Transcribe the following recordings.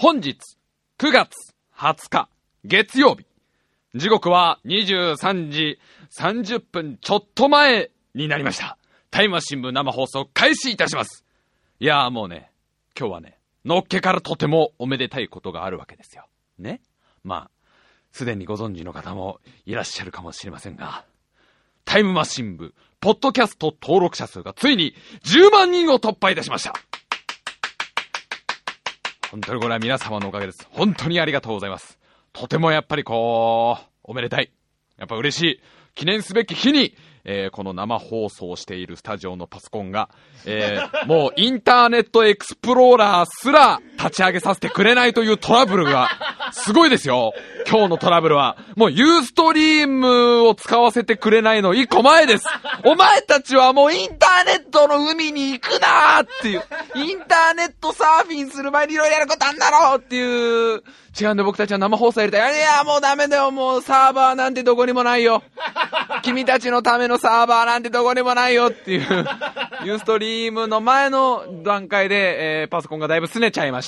本日9月20日月曜日、時刻は23時30分ちょっと前になりました。タイムマシン部生放送開始いたします。いやーもうね、今日はね、のっけからとてもおめでたいことがあるわけですよ。ね。まあ、すでにご存知の方もいらっしゃるかもしれませんが、タイムマシン部、ポッドキャスト登録者数がついに10万人を突破いたしました。本当にこれは皆様のおかげです。本当にありがとうございます。とてもやっぱりおめでたい。やっぱ嬉しい。記念すべき日に、この生放送をしているスタジオのパソコンが、もうインターネットエクスプローラーすら立ち上げさせてくれないというトラブルがすごいですよ。今日のトラブルはもうユーストリームを使わせてくれないの1個前です。お前たちはもうインターネットの海に行くなーっていう、インターネットサーフィンする前にいろいろやることあんだろうっていう。違うんで、僕たちは生放送やりたい。いやもうダメだよ、もうサーバーなんてどこにもないよ。君たちのためのサーバーなんてどこにもないよっていうユーストリームの前の段階で、パソコンがだいぶ拗ねちゃいまして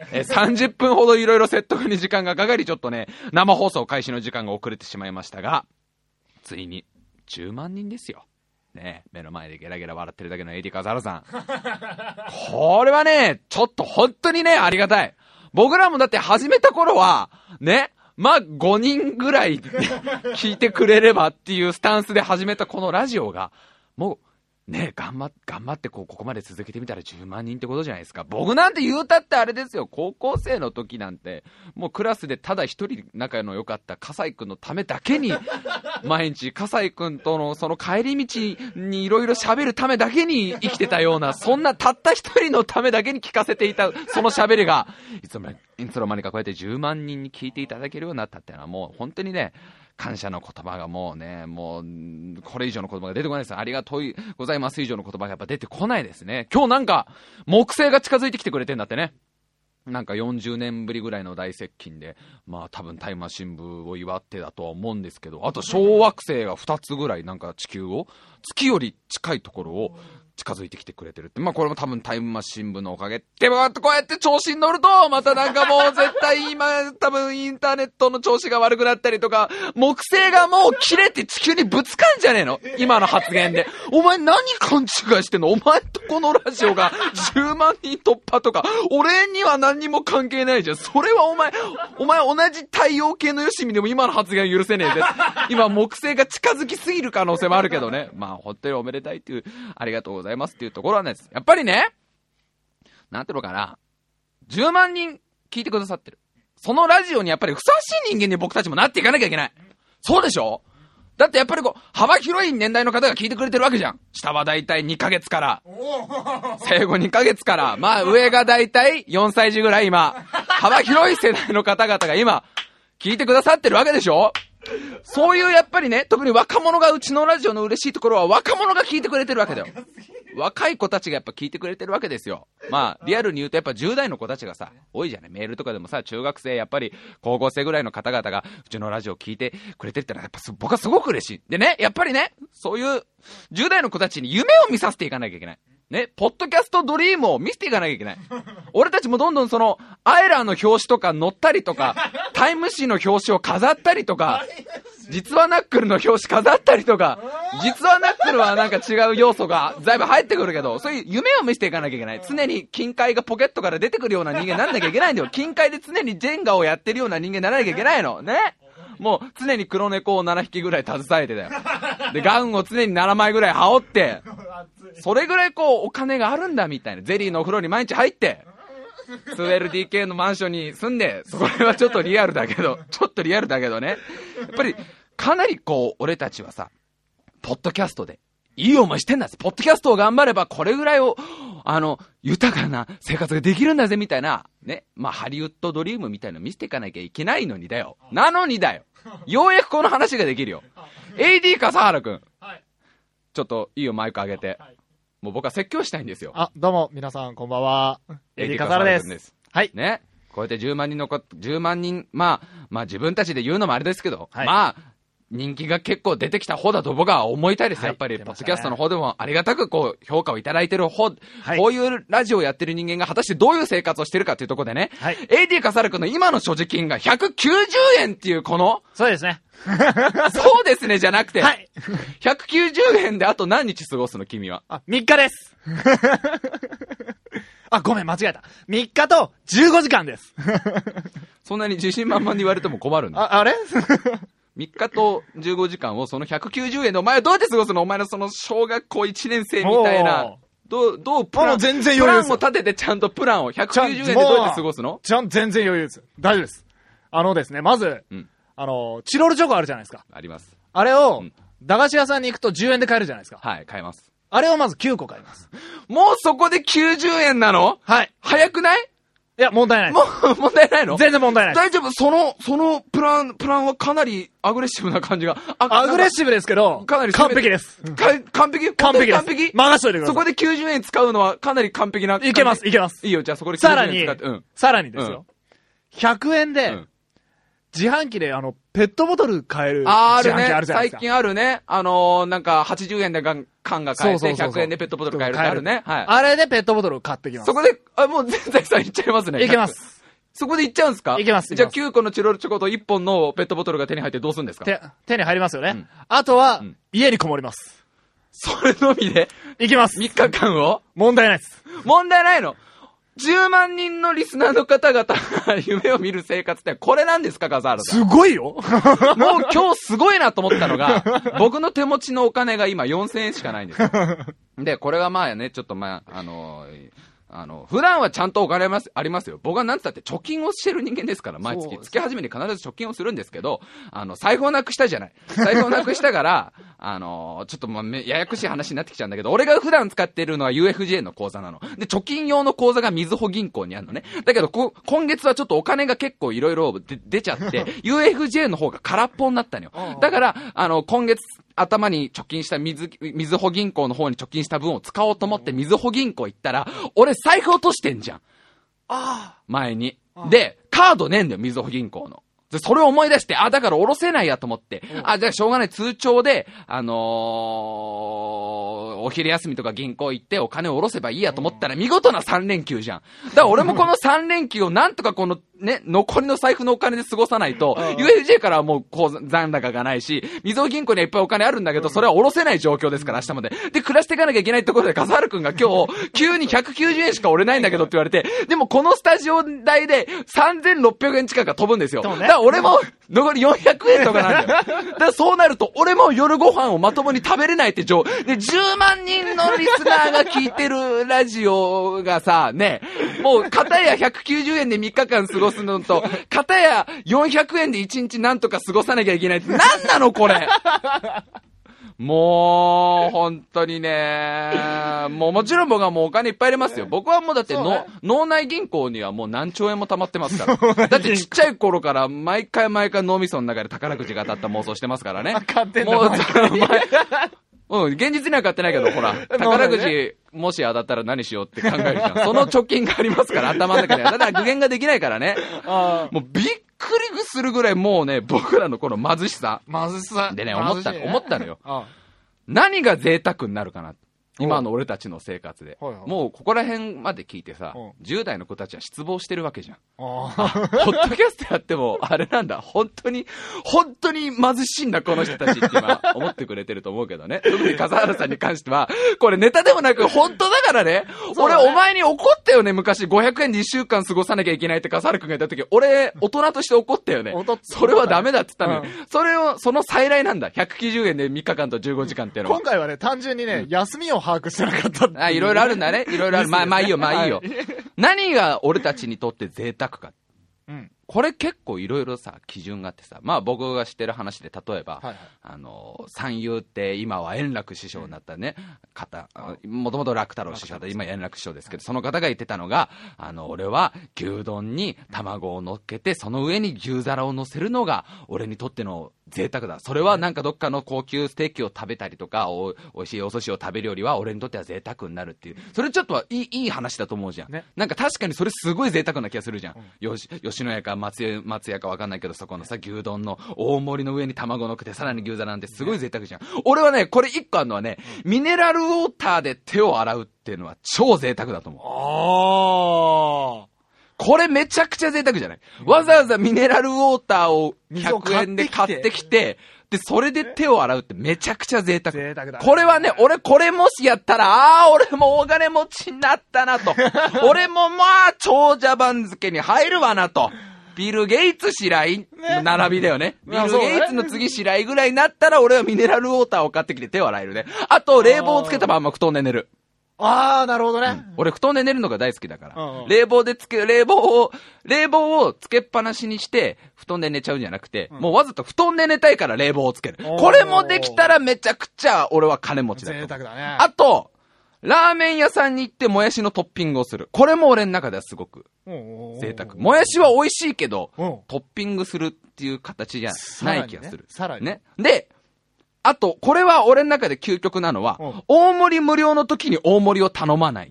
、30分ほどいろいろ説得に時間がかかり、ちょっとね生放送開始の時間が遅れてしまいましたが、ついに10万人ですよね。目の前でゲラゲラ笑ってるだけの AD カザルさん、これはねちょっと本当にねありがたい。僕らもだって始めた頃はね、まあ5人ぐらい聞いてくれればっていうスタンスで始めたこのラジオが、もうね、頑張ってここまで続けてみたら10万人ってことじゃないですか。僕なんて言うたってあれですよ、高校生の時なんてもうクラスでただ一人仲の良かった笠井くんのためだけに毎日笠井くんとのその帰り道にいろいろ喋るためだけに生きてたような、そんなたった一人のためだけに聞かせていたその喋りがいつの間にかこうやって10万人に聞いていただけるようになったっていうのは、もう本当にね感謝の言葉がもうね、もうこれ以上の言葉が出てこないです。ありがとうございます以上の言葉がやっぱ出てこないですね。今日なんか木星が近づいてきてくれてんだってね。なんか40年ぶりぐらいの大接近で、まあ多分タイムマシン部を祝ってだとは思うんですけど、あと小惑星が2つぐらいなんか地球を月より近いところを近づいてきてくれてるって、まあこれも多分タイムマシン部のおかげ。でもこうやって調子に乗るとまたなんかもう絶対今多分インターネットの調子が悪くなったりとか、木星がもう切れて地球にぶつかんじゃねえの今の発言で。お前何勘違いしてんの？お前とこのラジオが10万人突破とか俺には何にも関係ないじゃん。それはお前同じ太陽系のよしみでも今の発言は許せねえぜ。今木星が近づきすぎる可能性もあるけどね。まあ本当におめでたいっていう、ありがとうございますっていうところなんです。やっぱりね、なんていうのかな、10万人聞いてくださってるそのラジオにやっぱりふさわしい人間に僕たちもなっていかなきゃいけない。そうでしょ？だってやっぱり幅広い年代の方が聞いてくれてるわけじゃん。下はだいたい2ヶ月から生後2ヶ月から、まあ上がだいたい4歳児ぐらい、今幅広い世代の方々が今聞いてくださってるわけでしょ。そういうやっぱりね、特に若者がうちのラジオの嬉しいところは若者が聞いてくれてるわけだよ。若い子たちがやっぱ聞いてくれてるわけですよ。まあリアルに言うとやっぱ10代の子たちがさ多いじゃない。メールとかでもさ、中学生やっぱり高校生ぐらいの方々がうちのラジオ聞いてくれてるってのはやっぱ僕はすごく嬉しい。でね、やっぱりね、そういう10代の子たちに夢を見させていかなきゃいけないね、ポッドキャストドリームを見せていかなきゃいけない。俺たちもどんどんそのアエラーの表紙とか載ったりとか、タイム誌の表紙を飾ったりとか、実はナックルの表紙飾ったりとか、実はナックルはなんか違う要素がだいぶ入ってくるけど、そういう夢を見せていかなきゃいけない。常に金塊がポケットから出てくるような人間にならなきゃいけないんだよ。金塊で常にジェンガをやってるような人間にならなきゃいけないのね。もう常に黒猫を7匹ぐらい携えてだよ。でガウンを常に7枚ぐらい羽織って、それぐらいお金があるんだみたいな。ゼリーのお風呂に毎日入って 2LDK のマンションに住んで、それはちょっとリアルだけどね、やっぱりかなり俺たちはさポッドキャストでいい思いしてんだ。ポッドキャストを頑張ればこれぐらいを豊かな生活ができるんだぜみたいなね、まあハリウッドドリームみたいなの見せていかなきゃいけないのにだよ。なのにだよ、ようやくこの話ができるよ。AD 笠原くん、はい、ちょっといいよ、マイク上げて、はい、もう僕は説教したいんですよ。 あ、どうも皆さんこんばんは、AD 笠原です。 はいね、こうやって10万人、まあ自分たちで言うのもあれですけど、はい、まあ人気が結構出てきた方だと僕は思いたいです。 はい、 やっぱり、 ね、 ポッドキャストの方でもありがたくこう、評価をいただいてる方、はい、こういうラジオをやってる人間が果たしてどういう生活をしてるかっていうところでね、はい、AD 笠原くんの今の所持金が190円っていうこの、 そうですね。 そうですねじゃなくて、 はい、 190円であと何日過ごすの君は。 あ、3日です。あ、ごめん、間違えた。3日と15時間です。 そんなに自信満々に言われても困るんだ。 あれ 3日と15時間をその190円でお前はどうやって過ごすの？お前のその小学校1年生みたいな。どうプラン、 全然余裕です。 プランを立ててちゃんとプランを190円でどうやって過ごすの？ 全然余裕です。大丈夫です。ですね、まず、チロルチョコあるじゃないですか。 あります。 あれを、駄菓子屋さんに行くと10円で買えるじゃないですか。 はい、買えます。 あれをまず9個買います。 もうそこで90円なの？ はい。 早くない？ いや、問題ない。 もう、問題ないの？ 全然問題ない。 大丈夫？そのプランはかなりアグレッシブな感じが。 アグレッシブですけど、 かなり完璧です。 完璧？ 完璧です。任しといてください。 そこで90円使うのはかなり完璧な。 いけます。いいよ、じゃあそこで90円使って。 さらにですよ。100円で、自販機でペットボトル買える自販機あるじゃないですか。 最近あるね。なんか80円で缶が買えて100円でペットボトル買えるってあるね。はい。 あれでペットボトルを買ってきます。 そこで、もう全財産いっちゃいますね。 いけます。 そこでいっちゃうんですか？ いけます。 じゃあ9個のチロルチョコと1本のペットボトルが手に入ってどうするんですか？ 手に入りますよね。あとは、家にこもります。 それのみでいきます。 3日間を問題ないです。 問題ないの？10万人のリスナーの方々が夢を見る生活ってこれなんですか、笠原さん。 すごいよ。 もう今日すごいなと思ったのが、僕の手持ちのお金が今4000円しかないんですよ。で、これはまあね、ちょっと普段はちゃんとお金ありますよ。僕はなんつったって貯金をしてる人間ですから、毎月。月始めに必ず貯金をするんですけど、財布をなくしたじゃない。財布をなくしたから、ちょっとややこしい話になってきちゃうんだけど、俺が普段使ってるのは UFJ の口座なの。で、貯金用の口座がみずほ銀行にあるのね。だけど、今月はちょっとお金が結構いろいろ出ちゃって、UFJ の方が空っぽになったのよ。だから、今月、頭に貯金したみずほ銀行の方に貯金した分を使おうと思ってみずほ銀行行ったら、俺財布落としてんじゃん。前に。で、カードねえんだよ、みずほ銀行の。で、それを思い出して、だから下ろせないやと思って、じゃあしょうがない通帳で、お昼休みとか銀行行ってお金を下ろせばいいやと思ったら見事な3連休じゃん。だから俺もこの3連休をなんとかこのね、残りの財布のお金で過ごさないと、UFJ からはもう残高がないし、みずほ銀行にはいっぱいお金あるんだけど、それは下ろせない状況ですから、明日まで。で、暮らしていかなきゃいけないところで、笠原くんが今日、急に190円しか折れないんだけどって言われて、でもこのスタジオ代で3600円近くが飛ぶんですよ。だから俺も、残り400円とかなんだよ。だからそうなると、俺も夜ご飯をまともに食べれないってで、10万人のリスナーが聞いてるラジオがさ、ね、もう、片や190円で3日間過ごすのと、片や400円で1日なんとか過ごさなきゃいけないって、なんなのこれもう、本当にね、もちろん僕はもうお金いっぱい入れますよ。僕はもうだって脳内銀行にはもう何兆円も貯まってますから。だってちっちゃい頃から毎回脳みその中で宝くじが当たった妄想してますからね。 買ってんの？ もう、現実には買ってないけど、ほら、宝くじ、もし当たったら何しようって考えるじゃん。その貯金がありますから、頭の中には。ただ具現ができないからね。もうびっくりするぐらいもうね、僕らのこの貧しさ。でね、思ったのよ。何が贅沢になるかな。今の俺たちの生活で。もうここら辺まで聞いてさ、10代の子たちは失望してるわけじゃん。ポッドキャストやっても、あれなんだ、本当に貧しいんだ、この人たちって今、思ってくれてると思うけどね。特に笠原さんに関しては、これネタでもなく、本当だからね。俺、お前に怒ったよね、昔。500円で1週間過ごさなきゃいけないって笠原くんが言った時、俺、大人として怒ったよね。それはダメだって言ったのよ。その再来なんだ。190円で3日間と15時間っていうのは。 今回はね、単純にね、休みを把握してなかったって。 いろいろあるんだね。いろいろある。まあいいよ。何が俺たちにとって贅沢か。これ結構いろいろさ、基準があってさ、まあ僕が知ってる話で、例えば、三遊って今は円楽師匠になったね、方、もともと楽太郎師匠で、今円楽師匠ですけど、その方が言ってたのが、俺は牛丼に卵を乗っけて、その上に牛皿を乗せるのが、俺にとっての贅沢だ。それはなんかどっかの高級ステーキを食べたりとか、美味しいお寿司を食べるよりは俺にとっては贅沢になるっていう。それちょっといい話だと思うじゃん。ね、なんか確かにそれすごい贅沢な気がするじゃん。吉野家か松屋かわかんないけど、そこのさ、牛丼の大盛りの上に卵乗っけて、さらに牛皿なんてすごい贅沢じゃん。俺はね、これ一個あるのはね、ミネラルウォーターで手を洗うっていうのは超贅沢だと思う。これめちゃくちゃ贅沢じゃない？わざわざミネラルウォーターを100円で買ってきて、で、それで手を洗うってめちゃくちゃ贅沢。 贅沢だね。 これはね、俺これもしやったら、俺もお金持ちになったなと。俺もまあ、長者番付に入るわなと。ビル・ゲイツ白井、並びだよね。ビル・ゲイツの次白井ぐらいになったら、俺はミネラルウォーターを買ってきて手を洗えるね。あと、冷房をつけたまんま布団で寝る。 なるほどね。 俺布団で寝るのが大好きだから。冷房をつけっぱなしにして、布団で寝ちゃうんじゃなくて、もうわざと布団で寝たいから冷房をつける。これもできたらめちゃくちゃ俺は金持ちだと。 贅沢だね。 あと、ラーメン屋さんに行ってもやしのトッピングをする。これも俺の中ではすごく贅沢。もやしは美味しいけど、トッピングするっていう形じゃない気がする。 さらにね。で、あと、これは俺の中で究極なのは、大盛り無料の時に大盛りを頼まない。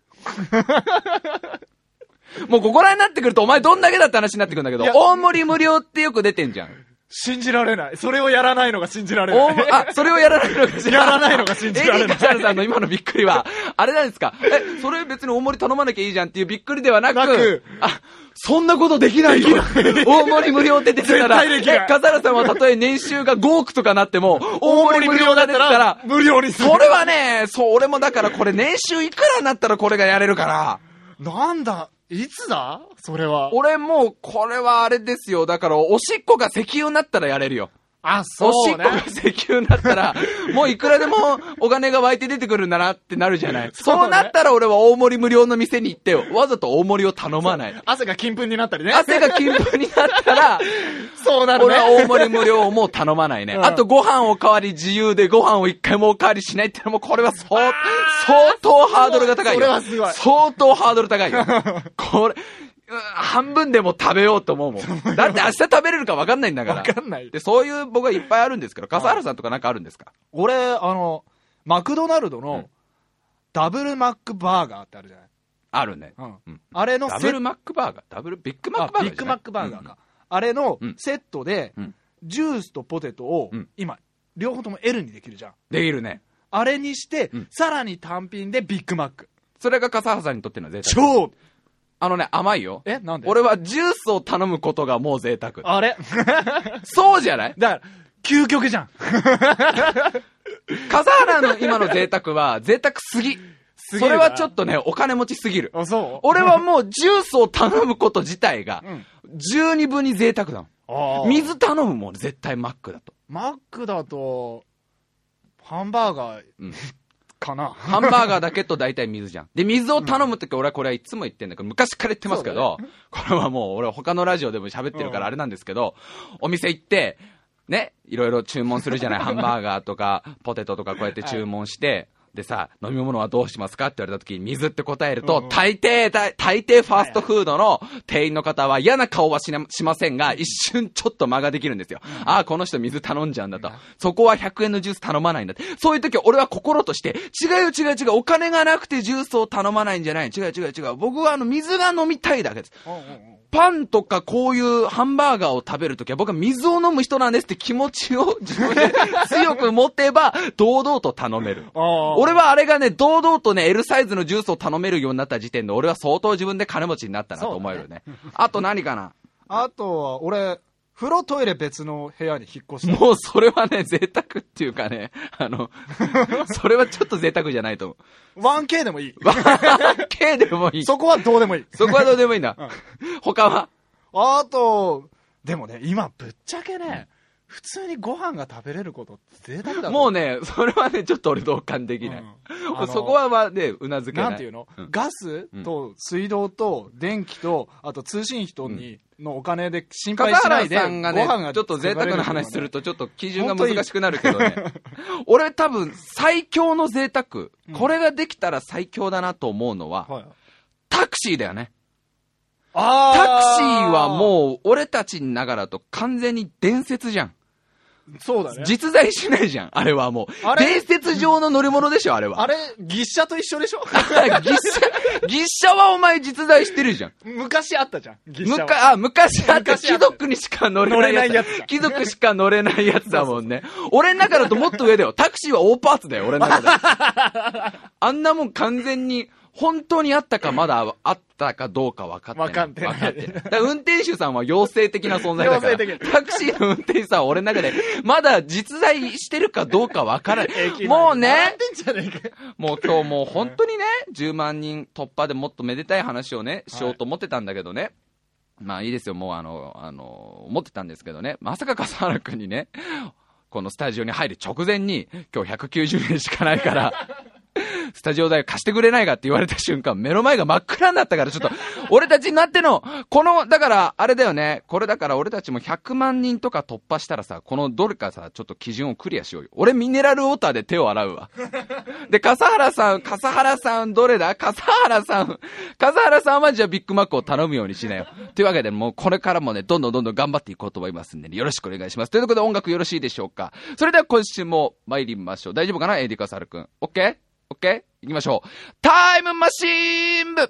もうここら辺になってくるとお前どんだけだって話になってくるんだけど、大盛り無料ってよく出てんじゃん。 信じられない。それをやらないのが信じられない。 それをやらないのが信じられない。 やらないのが信じられない。 カサルさんの今のびっくりは、あれなんですか？それ別に大盛り頼まなきゃいいじゃんっていうびっくりではなく、そんなことできないよ。大盛り無料って出てたら、カサルさんはたとえ年収が5億とかなっても、大盛り無料が出てたら、 無料にする。 それはね、俺もだからこれ年収いくらになったらこれがやれるから。 なんだいつだそれは。 俺もう、これはあれですよ。だから、おしっこが石油になったらやれるよ。 そうね。 おしっこが石油になったら、もういくらでもお金が湧いて出てくるんだなってなるじゃない。そうなったら俺は大盛り無料の店に行ってよ。わざと大盛りを頼まない。 汗が金粉になったりね。 汗が金粉になったら、 そうなるね。 俺は大盛り無料をもう頼まないね。あとご飯おかわり自由でご飯を一回もおかわりしないってのもこれは相当ハードルが高いよ。 それはすごい。 相当ハードル高いよ。これ、半分でも食べようと思うもん。だって明日食べれるか分かんないんだから。 分かんない。 で、そういう僕はいっぱいあるんですけど、笠原さんとかなんかあるんですか？ 俺、マクドナルドのダブルマックバーガーってあるじゃない？ あるね。 あれのダブルマックバーガー？ビッグマックバーガー？ ビッグマックバーガーか。あれのセットで、ジュースとポテトを、今、両方とも L にできるじゃん。 できるね。 あれにして、さらに単品でビッグマック。 それが笠原さんにとっての贅沢。甘いよ。 なんで？ 俺はジュースを頼むことがもう贅沢。 あれそうじゃない？ だから、究極じゃん。 笠原の今の贅沢は、贅沢すぎ。それはちょっとね、お金持ちすぎる。俺はもうジュースを頼むこと自体が、十二分に贅沢だもん。水頼むもん、絶対マックだと。 マックだと、ハンバーガー、かな。 ハンバーガーだけと大体水じゃん。で、水を頼むとき俺はこれはいつも言ってんだけど、昔から言ってますけど、これはもう俺他のラジオでも喋ってるからあれなんですけど、お店行って、ね、いろいろ注文するじゃない。ハンバーガーとか、ポテトとかこうやって注文して、でさ、飲み物はどうしますかって言われた時に水って答えると、大抵ファーストフードの店員の方は嫌な顔はしませんが、一瞬ちょっと間ができるんですよ。この人水頼んじゃうんだと。そこは100円のジュース頼まないんだって。そういう時俺は心として、違う、お金がなくてジュースを頼まないんじゃない。違う。僕は水が飲みたいだけです。パンとかこういうハンバーガーを食べるときは僕は水を飲む人なんですって気持ちを自分で強く持てば堂々と頼める。俺はあれがね、堂々とね、L サイズのジュースを頼めるようになった時点で俺は相当自分で金持ちになったなと思えるね。あと何かな？ あとは俺、風呂トイレ別の部屋に引っ越した。 もうそれはね、贅沢っていうかね、それはちょっと贅沢じゃないと思う。 1K でもいい。 1K でもいい。 そこはどうでもいい。 そこはどうでもいいんだ。他は？ あと、でもね、今ぶっちゃけね、普通にご飯が食べれることって贅沢だ。 もうね、それはね、ちょっと俺同感できない。そこはまあね、うなずけない。 なんていうの？ガスと水道と電気と、あと通信費のお金で心配しないで、 笠原さんがね、ちょっと贅沢な話するとちょっと基準が難しくなるけどね。俺多分最強の贅沢、これができたら最強だなと思うのは、タクシーだよね。タクシーはもう俺たちながらと完全に伝説じゃん。 そうだね。 実在しないじゃん、あれはもう。伝説上の乗り物でしょ、あれは。 あれ、牛車と一緒でしょ牛車はお前実在してるじゃん。 昔あったじゃん、牛車は。 昔あった。貴族にしか乗れないやつ。貴族しか乗れないやつだもんね。俺の中だともっと上だよ。タクシーは大パーツだよ、俺の中で。あんなもん完全に、本当にあったかまだあったかどうか分かってない。 分かってない。 だから運転手さんは妖精的な存在だから。タクシーの運転手さんは俺の中で、まだ実在してるかどうか分からない。もうね、もう今日もう本当にね、10万人突破でもっとめでたい話をね、しようと思ってたんだけどね。まあいいですよ、もう思ってたんですけどね。まさか笠原くんにね、このスタジオに入る直前に、今日190円しかないから、スタジオ代貸してくれないかって言われた瞬間、目の前が真っ暗になったから、ちょっと、俺たちになっての、だから、あれだよね、これだから俺たちも100万人とか突破したらさ、このどれかさ、ちょっと基準をクリアしようよ。俺ミネラルウォーターで手を洗うわ。で、笠原さんどれだ？笠原さんはじゃあビッグマックを頼むようにしなよ。というわけで、もうこれからもね、どんどん頑張っていこうと思いますんで、ね、よろしくお願いします。ということで音楽よろしいでしょうか。それでは今週も参りましょう。大丈夫かなAD笠原くん。オッケー？オッケー？行きましょう。タイムマシーン部。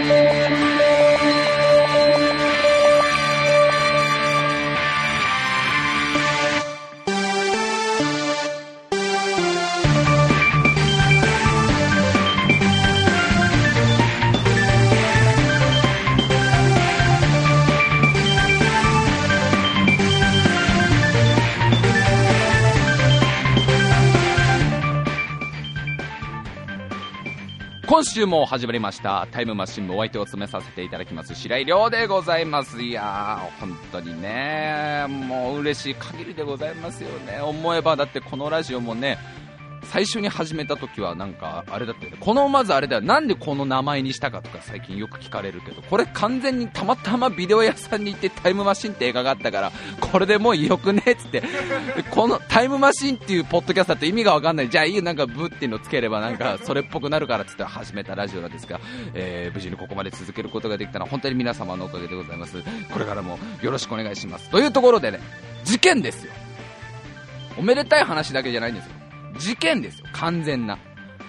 今週も始まりましたタイムマシン部、お相手を務めさせていただきます白井亮でございます。いやー本当にね、もう嬉しい限りでございますよね。思えばだってこのラジオもね、最初に始めた時はなんかあれだったよね。まずあれだよ、なんでこの名前にしたかとか最近よく聞かれるけど、これ完全にたまたまビデオ屋さんに行ってタイムマシンって映画があったから、これでもうよくねっつって、このタイムマシンっていうポッドキャストって意味がわかんない、じゃあいい、なんかブっていうのつければなんかそれっぽくなるからっつって始めたラジオなんですが、無事にここまで続けることができたのは本当に皆様のおかげでございます。これからもよろしくお願いします。というところでね、事件ですよ。おめでたい話だけじゃないんですよ、事件ですよ、完全な。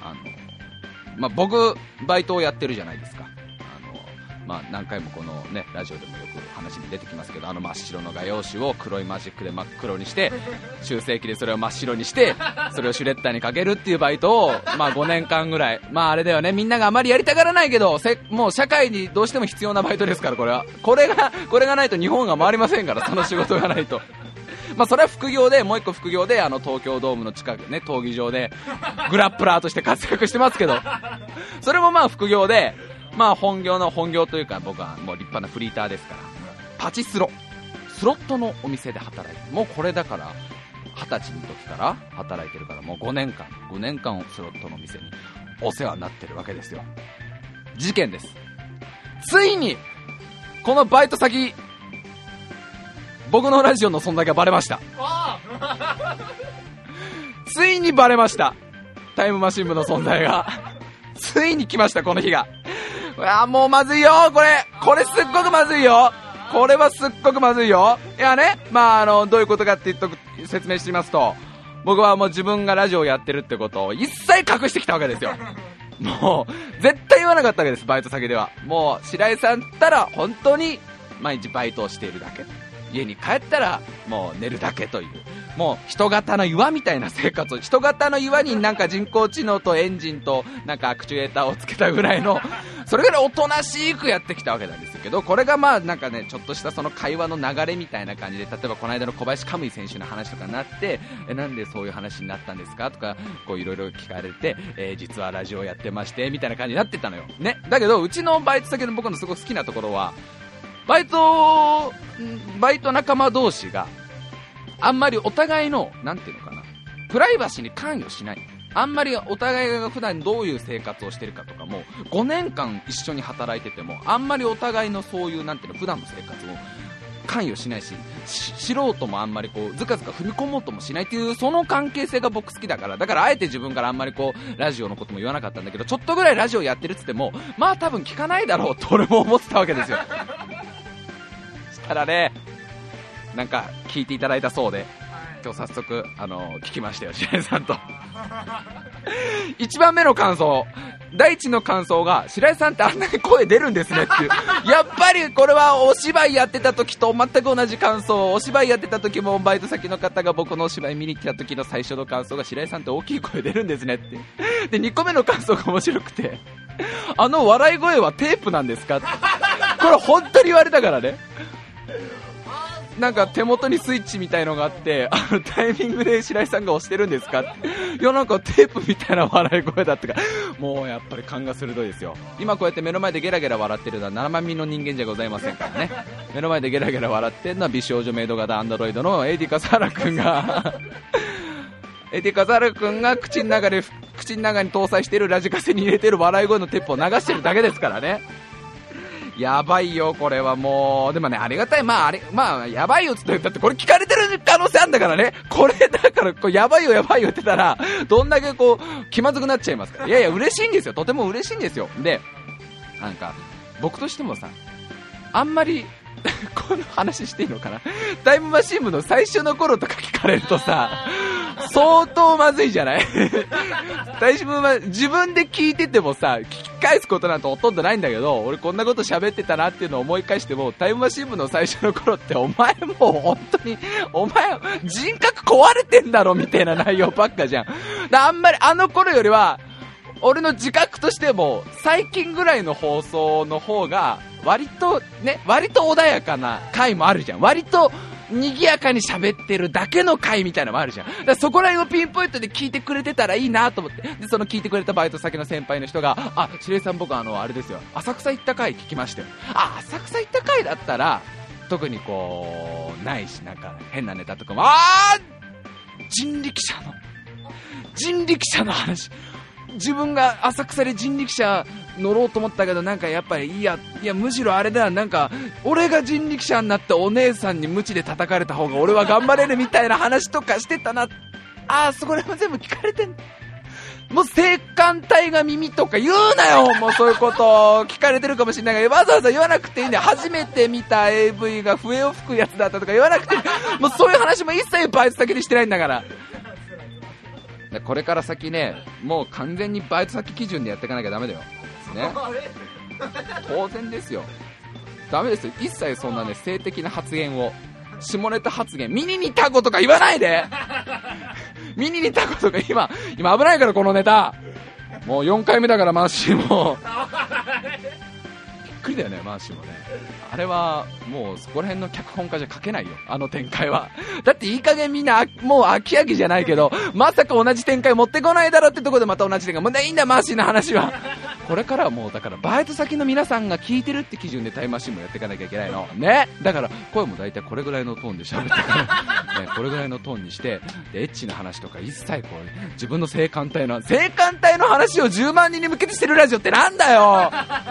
僕バイトをやってるじゃないですか。何回もこのねラジオでもよく話に出てきますけど、真っ白の画用紙を黒いマジックで真っ黒にして、修正機でそれを真っ白にして、それをシュレッダーにかけるっていうバイトを5年間ぐらい、あれだよね、みんながあまりやりたがらないけど、もう社会にどうしても必要なバイトですから、これがないと日本が回りませんから、その仕事がないと。それは副業で、もう一個副業で東京ドームの近くね、闘技場でグラップラーとして活躍してますけど、それも副業で、本業というか、僕はもう立派なフリーターですから、パチスロットのお店で働いて、もうこれだから20歳の時から働いてるから、もう5年間スロットのお店にお世話になってるわけですよ。事件です。ついにこのバイト先、僕のラジオの存在がバレました。ついにバレました、タイムマシン部の存在が。ついに来ました、この日が。もうまずいよ、これすっごくまずいよ、これはすっごくまずいよ。いやね、どういうことかって説明してみますと、僕はもう自分がラジオをやってるってことを一切隠してきたわけですよ。もう絶対言わなかったわけです、バイト先では。もう白井さんったら本当に毎日バイトをしているだけ、家に帰ったらもう寝るだけという、もう人型の岩みたいな生活を、人型の岩になんか人工知能とエンジンとなんかアクチュエーターをつけたぐらいの、それぐらいおとなしくやってきたわけなんですけど、これがなんかね、ちょっとしたその会話の流れみたいな感じで、例えばこの間の小林カムイ選手の話とかになって、なんでそういう話になったんですかとか、こういろいろ聞かれて、実はラジオやってましてみたいな感じになってたのよね。だけどうちのバイト先の僕のすごく好きなところは、バイト仲間同士があんまりお互いのなんていうのかな、プライバシーに関与しない。あんまりお互いが普段どういう生活をしてるかとかも、5年間一緒に働いててもあんまりお互いのそういうなんていうの、普段の生活を関与しないし、素人もあんまりずかずか踏み込もうともしないっていう、その関係性が僕好きだから、あえて自分からあんまりラジオのことも言わなかったんだけど、ちょっとぐらいラジオやってるっつっても多分聞かないだろうと俺も思ってたわけですよ。したらね、なんか聞いていただいたそうで、 今日早速聞きましたよ、白井さんと。1番目の感想、第一の感想が、白井さんってあんなに声出るんですねっていう。やっぱりこれはお芝居やってた時と全く同じ感想。お芝居やってた時もバイト先の方が僕のお芝居見に来た時の最初の感想が、白井さんって大きい声出るんですねって。で2個目の感想が面白くて、笑い声はテープなんですかって。これ本当に言われたからね。なんか手元にスイッチみたいのがあって、タイミングで白井さんが押してるんですかって。いや、なんかテープみたいな笑い声だったから、もうやっぱり勘が鋭いですよ。今こうやって目の前でゲラゲラ笑ってるのは7万人の人間じゃございませんからね。目の前でゲラゲラ笑ってるのは美少女メイド型アンドロイドのエディカサラ君がエディカサラ君が口の中に搭載しているラジカセに入れてる笑い声のテープを流してるだけですからね。やばいよこれはもう。でもね、ありがたい。まあやばいよっつって、だってこれ聞かれてる可能性あるんだからね。これだからこうやばいよって言ってたら、どんだけこう気まずくなっちゃいますから。いやいや嬉しいんですよ、とても嬉しいんですよ。でなんか僕としてもさ、あんまりこの話していいのかな、タイムマシン部の最初の頃とか聞かれるとさ、相当まずいじゃない。自分で聞いててもさ、聞き返すことなんてほとんどないんだけど、俺こんなこと喋ってたなっていうのを思い返しても、タイムマシン部の最初の頃ってお前もう本当にお前人格壊れてんだろみたいな内容ばっかじゃん。あんまりあの頃よりは俺の自覚としても最近ぐらいの放送の方が割と穏やかな回もあるじゃん。割と賑やかに喋ってるだけの回みたいなのもあるじゃん。だからそこら辺をピンポイントで聞いてくれてたらいいなと思って。でその聞いてくれたバイト先の先輩の人が、白井さん僕あれですよ、浅草行った回聞きましたよ。浅草行った回だったら特にこうないし、なんか変なネタとかも、人力車の話、自分が浅草で人力車乗ろうと思ったけど、なんかやっぱりいやむしろあれだ、なんか俺が人力車になってお姉さんに鞭で叩かれた方が俺は頑張れるみたいな話とかしてたな。そこら辺も全部聞かれてん。もう性感帯が耳とか言うなよ。もうそういうこと聞かれてるかもしれないが、わざわざ言わなくていいんだよ。初めて見た AV が笛を吹くやつだったとか言わなくていい。もうそういう話も一切バイト先でしてないんだから。これから先ね、もう完全にバイト先基準でやっていかなきゃダメだよ、ね、当然ですよ。ダメですよ、一切そんなね性的な発言を、下ネタ発言、ミニにタコとか言わないで。ミニにタコとか今危ないから、このネタもう4回目だから、マーシーもびっくりだよね、マーシーもね。あれはもうそこら辺の脚本家じゃ書けないよ、あの展開は。だっていい加減みんなもう飽き飽きじゃないけど、まさか同じ展開持ってこないだろってところでまた同じ展開、もういいんだマーシーの話は。これからはもうだからバイト先の皆さんが聞いてるって基準でタイムマシンもやっていかなきゃいけないのね。だから声も大体これぐらいのトーンで喋ってから、ね、これぐらいのトーンにして、でエッチな話とか一切こう、自分の性感帯の話を10万人に向けてしてるラジオってなんだよ。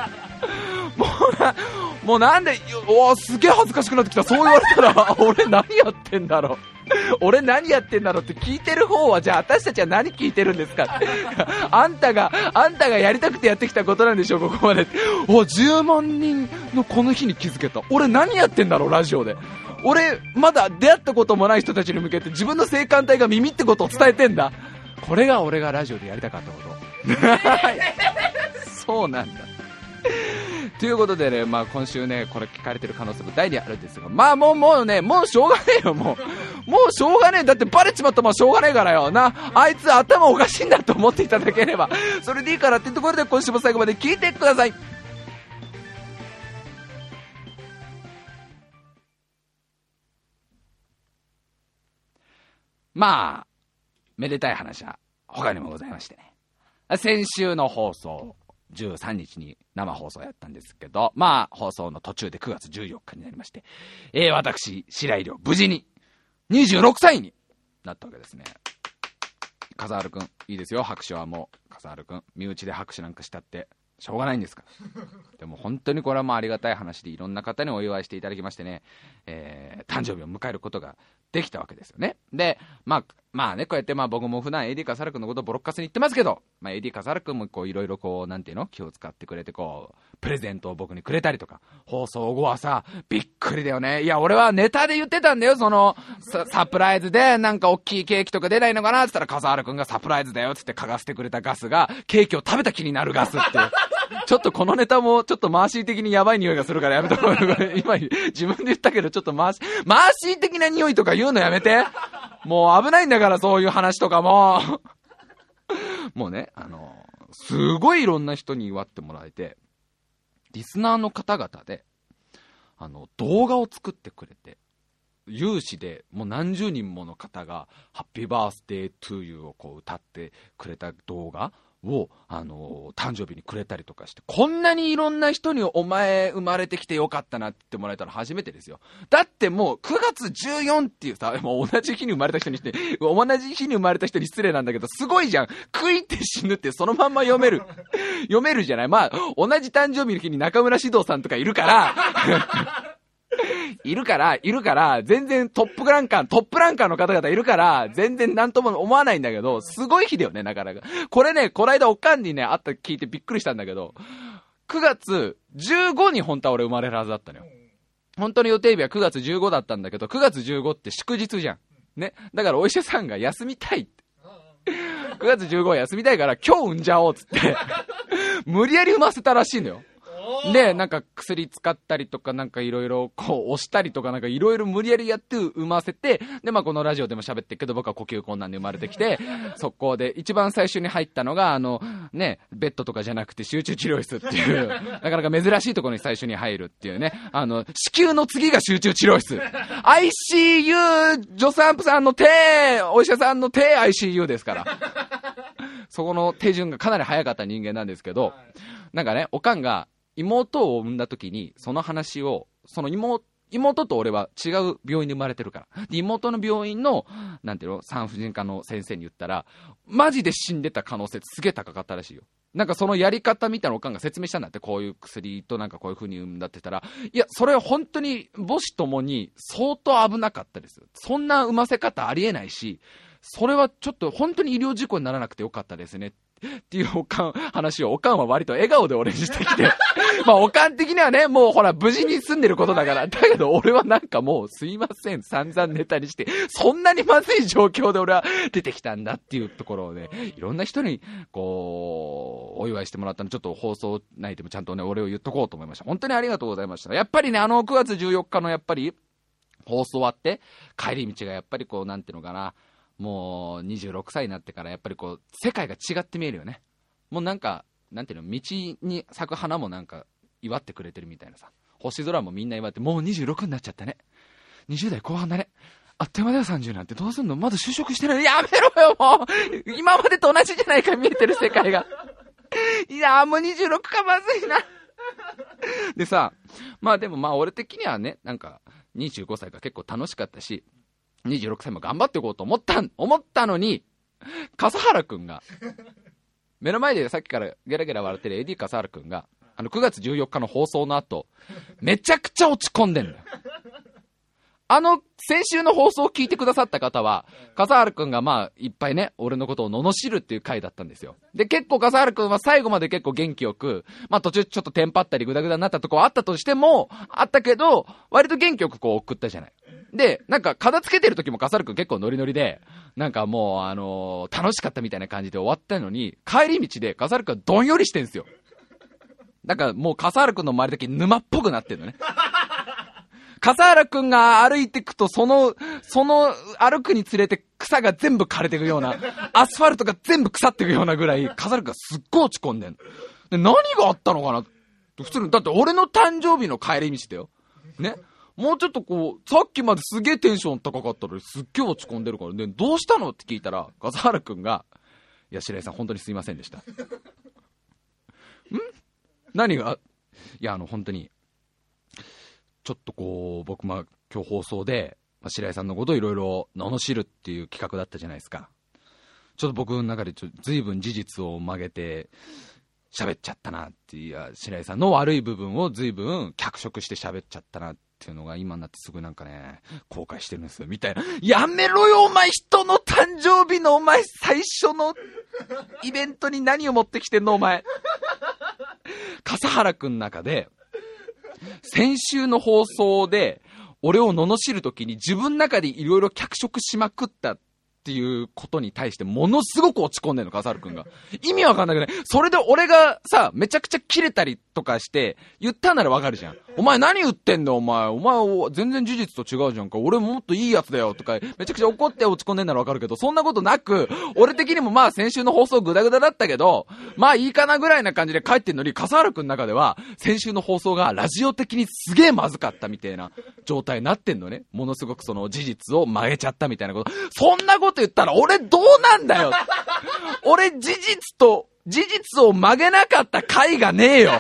もうなんで、すげえ恥ずかしくなってきた。そう言われたら俺何やってんだろうって聞いてる方は、じゃあ私たちは何聞いてるんですかって。あんたがやりたくてやってきたことなんでしょ、ここまで。10万人のこの日に気づけた。俺何やってんだろう、ラジオで。俺まだ出会ったこともない人たちに向けて自分の性感帯が耳ってことを伝えてんだ。これが俺がラジオでやりたかったことそうなんだ。ということでね、今週ね、これ聞かれてる可能性も大にあるんですが、もうしょうがねえよ、もうしょうがねえ。だってバレちまったもんしょうがねえからよな。あいつ頭おかしいんだと思っていただければそれでいいからっていうところで、今週も最後まで聞いてください。めでたい話は他にもございましてね、先週の放送13日に生放送やったんですけど、放送の途中で9月14日になりまして、私白井亮無事に26歳になったわけですね。笠原くんいいですよ、拍手はもう笠原くん身内で拍手なんかしたってしょうがないんですからでも本当にこれはありがたい話で、いろんな方にお祝いしていただきましてね、誕生日を迎えることができたわけですよね。でまあね、こうやってまあ僕も普段 AD 笠原くんのことをボロッカスに言ってますけど、まあ AD 笠原くんもこういろいろこう、なんていうの、気を使ってくれてこう、プレゼントを僕にくれたりとか、放送後はさ、びっくりだよね。いや、俺はネタで言ってたんだよ、その、サプライズでなんか大きいケーキとか出ないのかなって言ったら、笠原くんがサプライズだよって言って嗅がせてくれたガスが、ケーキを食べた気になるガスっていう。ちょっとこのネタもちょっとマーシー的にやばい匂いがするからやめとこう。今自分で言ったけどちょっとマーシー的な匂いとか言うのやめて。もう危ないんだからそういう話とかも。もうね、すごいいろんな人に祝ってもらえて、リスナーの方々で、動画を作ってくれて、有志でもう何十人もの方がハッピーバースデートゥーユーをこう歌ってくれた動画を、誕生日にくれたりとかして、こんなにいろんな人にお前生まれてきてよかったなって言ってもらえたの初めてですよ。だってもう9月14っていうさ、もう同じ日に生まれた人にして、同じ日に生まれた人に失礼なんだけど、すごいじゃん。食いって死ぬってそのまんま読める。読めるじゃない。まあ、同じ誕生日の日に中村獅童さんとかいるから、いるから、全然トップランカーの方々いるから、全然なんとも思わないんだけど、すごい日だよね、なかなか。これね、こないだおかんにね、会った聞いてびっくりしたんだけど、9月15に本当は俺生まれるはずだったのよ。本当の予定日は9月15だったんだけど、9月15って祝日じゃん。ね。だからお医者さんが休みたいって。9月15は休みたいから今日産んじゃおうっつって、無理やり産ませたらしいのよ。で、なんか薬使ったりとかなんかいろいろこう押したりとかなんかいろいろ無理やりやって産ませて、でまあこのラジオでも喋ってるけど僕は呼吸困難で生まれてきて、速攻で一番最初に入ったのがね、ベッドとかじゃなくて集中治療室っていう、なかなか珍しいところに最初に入るっていうね、子宮の次が集中治療室。ICU、助産婦さんの手、お医者さんの手 ICU ですから。そこの手順がかなり早かった人間なんですけど、なんかね、おかんが、妹を産んだ時にその話を、その妹と俺は違う病院で生まれてるから、で妹の病院のなんていうの、産婦人科の先生に言ったらマジで死んでた可能性すげえ高かったらしいよ。なんかそのやり方みたいなおかんが説明したんだって。こういう薬となんかこういう風に産んだって言ったら、いやそれは本当に母子ともに相当危なかったですよ。そんな産ませ方ありえないし、それはちょっと本当に医療事故にならなくてよかったですねっていう話をおかんは割と笑顔で俺にしてきてまあおかん的にはね、もうほら無事に済んでることだから、だけど俺はなんかもうすいません散々ネタにして、そんなにまずい状況で俺は出てきたんだっていうところをね、いろんな人にこうお祝いしてもらったの、ちょっと放送内でもちゃんとねお礼を言っとこうと思いました。本当にありがとうございました。やっぱりね、9月14日のやっぱり放送終わって帰り道がやっぱりこうなんていうのかな、もう26歳になってからやっぱりこう世界が違って見えるよね。もうなんかなんていうの、道に咲く花もなんか祝ってくれてるみたいなさ、星空もみんな祝って、もう26になっちゃったね、20代後半だね、あっという間だよ30なんて、どうすんの、まだ就職してない、やめろよもう今までと同じじゃないか、見えてる世界がいやもう26か、まずいなでさ、まあでもまあ俺的にはね、なんか25歳が結構楽しかったし、26歳も頑張っていこうと思ったのに、笠原くんが目の前でさっきからゲラゲラ笑ってる AD 笠原くんが9月14日の放送の後めちゃくちゃ落ち込んでんだよ。先週の放送を聞いてくださった方は、笠原くんがまあいっぱいね俺のことを罵るっていう回だったんですよ。で結構笠原くんは最後まで結構元気よく、まあ途中ちょっとテンパったりグダグダになったとこはあったとしても、あったけど割と元気よくこう送ったじゃない。でなんか片付けてる時も笠原くん結構ノリノリで、なんかもう楽しかったみたいな感じで終わったのに、帰り道で笠原くんどんよりしてんすよ。だからもう笠原くんの周りだけ沼っぽくなってんのね。笠原くんが歩いてくとその歩くにつれて草が全部枯れていくような、アスファルトが全部腐っていくようなぐらい笠原くんがすっごい落ち込んでんの。で何があったのかな、普通にだって俺の誕生日の帰り道だよね。もうちょっとこうさっきまですげえテンション高かったのにすっげえ落ち込んでるからね、どうしたのって聞いたら笠原くんが、いや白井さん本当にすいませんでした何が、いや本当にちょっとこう僕今日放送で白井さんのことをいろいろ罵るっていう企画だったじゃないですか。ちょっと僕の中で随分事実を曲げて喋っちゃったなって、いや白井さんの悪い部分を随分脚色して喋っちゃったなってっていうのが今になってすぐなんかね、後悔してるんですよ、みたいな。やめろよ、お前、人の誕生日のお前、最初のイベントに何を持ってきてんの、お前。笠原くんの中で、先週の放送で、俺を罵るときに自分の中でいろいろ脚色しまくったっていうことに対してものすごく落ち込んでんの、笠原くんが。意味わかんなくない？それで俺がさ、めちゃくちゃキレたりとかして言ったならわかるじゃん。お前何言ってんだよ、お前全然事実と違うじゃんか。俺もっといいやつだよとかめちゃくちゃ怒って落ち込んでんならわかるけど、そんなことなく、俺的にもまあ先週の放送グダグダだったけど、まあいいかなぐらいな感じで帰ってんのに、笠原くんの中では先週の放送がラジオ的にすげえまずかったみたいな状態になってんのね。ものすごくその事実を曲げちゃったみたいなこと。そんなこと言ったら俺どうなんだよ。俺事実を曲げなかった回がねえよ。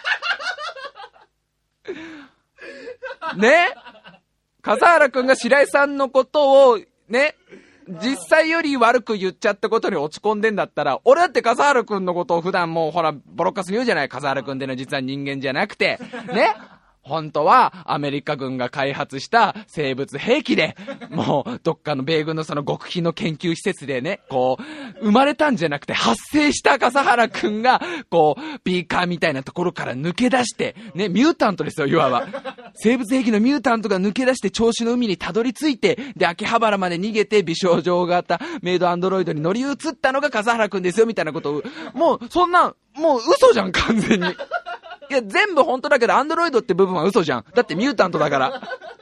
ね、笠原くんが白井さんのことをね、実際より悪く言っちゃったことに落ち込んでんだったら、俺だって笠原くんのことを普段もうほらボロカスに言うじゃない。笠原くんってのは実は人間じゃなくてね、本当はアメリカ軍が開発した生物兵器で、もうどっかの米軍のその極秘の研究施設でね、こう生まれたんじゃなくて発生した笠原くんがこうビーカーみたいなところから抜け出してね、ミュータントですよ、いわば生物兵器のミュータントが抜け出して銚子の海にたどり着いて、で秋葉原まで逃げて美少女型メイドアンドロイドに乗り移ったのが笠原くんですよみたいなことを、もうそんなもう嘘じゃん、完全に。いや全部本当だけどアンドロイドって部分は嘘じゃん。だってミュータントだから。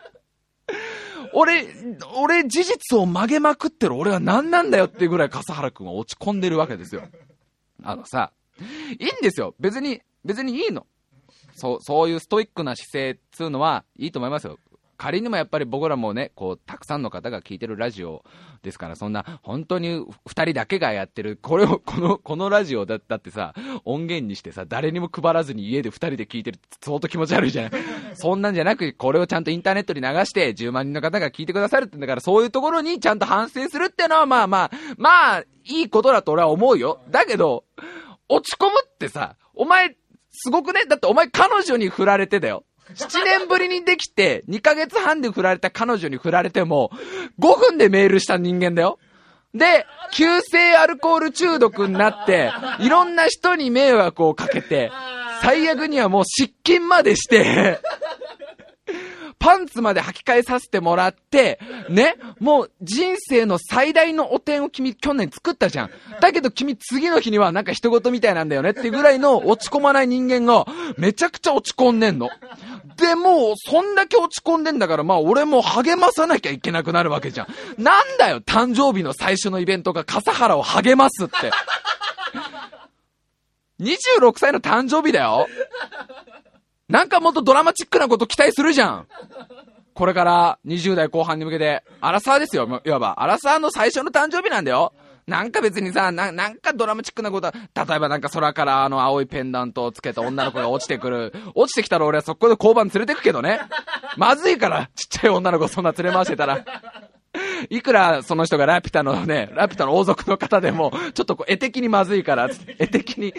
俺事実を曲げまくってる俺は何なんだよっていうぐらい笠原くんは落ち込んでるわけですよ。さ、いいんですよ。別にいいの。そういうストイックな姿勢っつうのはいいと思いますよ。仮にもやっぱり僕らもね、こうたくさんの方が聞いてるラジオですから、そんな本当に2人だけがやってるこのラジオだってさ、音源にしてさ、誰にも配らずに家で2人で聞いてるって相当気持ち悪いじゃない。そんなんじゃなく、これをちゃんとインターネットに流して10万人の方が聞いてくださるってんだから、そういうところにちゃんと反省するってのはまあいいことだと俺は思うよ。だけど落ち込むってさ、お前すごくね。だってお前彼女に振られてだよ。7年ぶりにできて2ヶ月半で振られた彼女に振られても5分でメールした人間だよ。で、急性アルコール中毒になっていろんな人に迷惑をかけて、最悪にはもう失禁までしてパンツまで履き替えさせてもらってね、もう人生の最大の汚点を君去年作ったじゃん。だけど君次の日にはなんか人事みたいなんだよねっていうぐらいの落ち込まない人間がめちゃくちゃ落ち込んでんの。でもうそんだけ落ち込んでんだから、まあ俺も励まさなきゃいけなくなるわけじゃん。なんだよ誕生日の最初のイベントが笠原を励ますって26歳の誕生日だよ。なんかもっとドラマチックなこと期待するじゃん。これから20代後半に向けてアラサーですよ。いわばアラサーの最初の誕生日なんだよ。なんか別にさ、なんかドラマチックなことは、例えばなんか空から青いペンダントをつけた女の子が落ちてきたら俺はそこで交番連れてくけどね。まずいから、ちっちゃい女の子そんな連れ回してたら。いくらその人がラピュタの王族の方でも、ちょっと絵的にまずいから、絵的に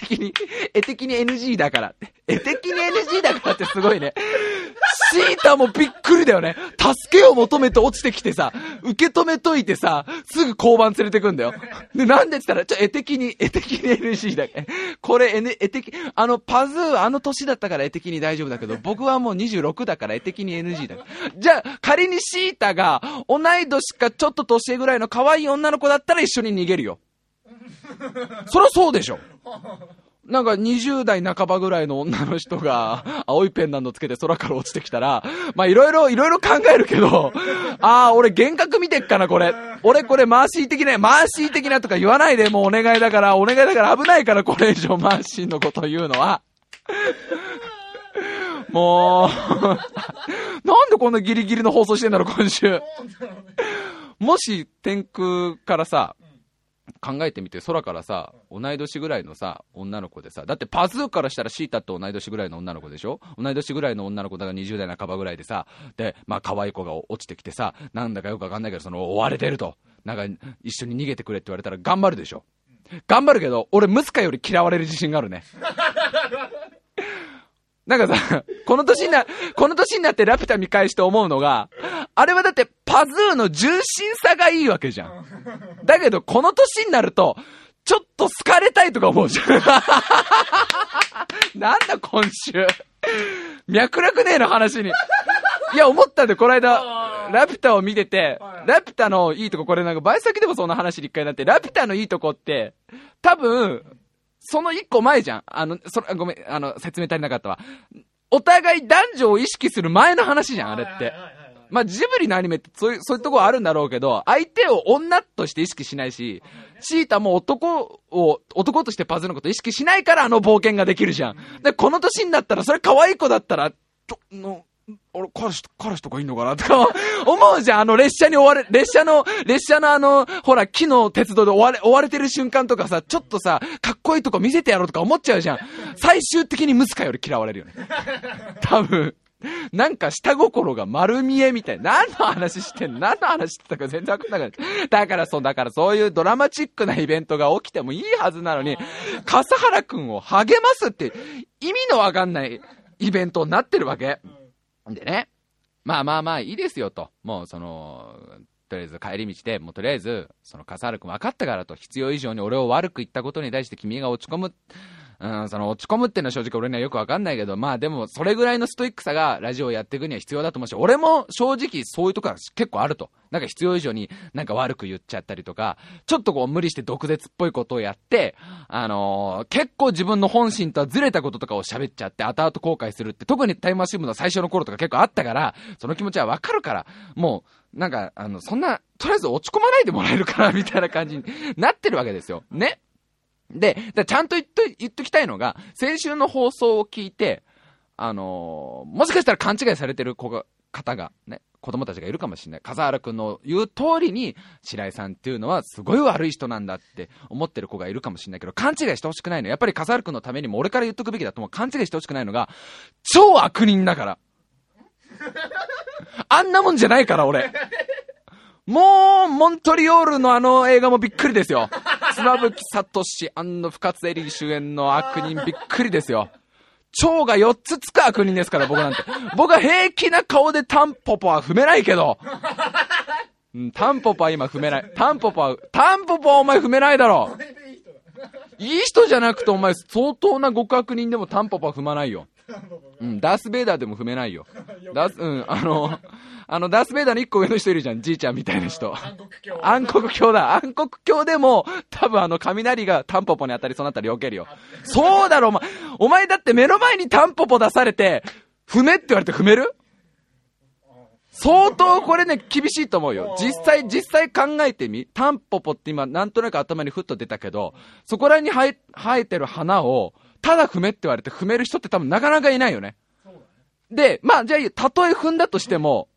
NG だから。絵的に NG だからってすごいね。シータもびっくりだよね。助けを求めて落ちてきてさ、受け止めといてさ、すぐ交番連れてくんだよ。で、なんでって言ったら、絵的に NG だ。これ、絵的、パズー、年だったから絵的に大丈夫だけど、僕はもう26だから絵的に NG だ。じゃあ、仮にシータが、同い年かちょっと年上ぐらいの可愛い女の子だったら一緒に逃げるよ。そりゃそうでしょ。なんか20代半ばぐらいの女の人が青いペンダントつけて空から落ちてきたら、まあいろいろ考えるけど、俺幻覚見てっかなこれ。俺これマーシー的なとか言わないで、もうお願いだから危ないからこれ以上マーシーのこと言うのは。もうなんでこんなギリギリの放送してんだろ今週。もし天空からさ、考えてみて、空からさ、同い年ぐらいのさ女の子でさ、だってパズーからしたらシータって同い年ぐらいの女の子でしょ。同い年ぐらいの女の子だから20代半ばぐらいでさ、でまあ可愛い子が落ちてきてさ、なんだかよくわかんないけど追われてると、なんか一緒に逃げてくれって言われたら頑張るでしょ。頑張るけど俺ムスカより嫌われる自信があるね。 なんかさ、この年になってラピュタ見返して思うのが、あれはだってパズーの重心さがいいわけじゃん。だけどこの年になると、ちょっと好かれたいとか思うじゃん。なんだ今週。脈絡ねえの話に。いや、思ったんで、この間、ラピュタを見てて、ラピュタのいいとこ、これなんか、倍先でもそんな話に一回なって、ラピュタのいいとこって、多分、その一個前じゃん。ごめん、説明足りなかったわ。お互い男女を意識する前の話じゃん、あれって。まあ、ジブリのアニメってそういうとこあるんだろうけど、相手を女として意識しないし、シータも男としてパズーのこと意識しないから冒険ができるじゃん。で、この年になったら、それ可愛い子だったら、俺、彼氏とかいんのかなとか思うじゃん。列車のほら、木の鉄道で追われてる瞬間とかさ、ちょっとさ、かっこいいとこ見せてやろうとか思っちゃうじゃん。最終的にムスカより嫌われるよね。多分。なんか下心が丸見えみたいな。何の話してたか全然わかんなかった。だからそういうドラマチックなイベントが起きてもいいはずなのに、笠原くんを励ますって意味のわかんないイベントになってるわけ。でね。まあいいですよと。もうとりあえず帰り道で、もうとりあえず、笠原くん分かったからと、必要以上に俺を悪く言ったことに対して君が落ち込む。落ち込むっていうのは正直俺にはよくわかんないけど、まあでもそれぐらいのストイックさがラジオをやっていくには必要だと思うし、俺も正直そういうとこは結構あると。なんか必要以上になんか悪く言っちゃったりとか、ちょっとこう無理して毒舌っぽいことをやって、結構自分の本心とはずれたこととかを喋っちゃって後々後悔するって、特にタイムマシン部の最初の頃とか結構あったから、その気持ちはわかるから、もうなんかそんな、とりあえず落ち込まないでもらえるかなみたいな感じになってるわけですよ。ね。で、ちゃんと言っときたいのが、先週の放送を聞いて、もしかしたら勘違いされてる方が、ね、子供たちがいるかもしれない。笠原くんの言う通りに、白井さんっていうのはすごい悪い人なんだって思ってる子がいるかもしれないけど、勘違いしてほしくないの。やっぱり笠原くんのためにも俺から言っとくべきだと思う。勘違いしてほしくないのが、超悪人だから。あんなもんじゃないから、俺。もう、モントリオールの映画もびっくりですよ。妻夫木聡、深津絵里主演の悪人びっくりですよ。蝶が4つつく悪人ですから、僕なんて。僕は平気な顔でタンポポは踏めないけど。タンポポは今踏めない。タンポポはお前踏めないだろ。いい人じゃなくてお前相当な極悪人でもタンポポは踏まないよ。ダースベイダーでも踏めないよ。ダースベイダーの一個上の人いるじゃん。じいちゃんみたいな人。暗黒鏡だ。暗黒鏡でも、多分雷がタンポポに当たりそうになったら避けるよ。そうだろ、お前だって目の前にタンポポ出されて、踏めって言われて踏める？相当これね、厳しいと思うよ。実際考えてみ。タンポポって今、なんとなく頭にふっと出たけど、そこらに生えてる花を、ただ踏めって言われて踏める人って多分なかなかいないよね。で、じゃあ、たとえ踏んだとしても、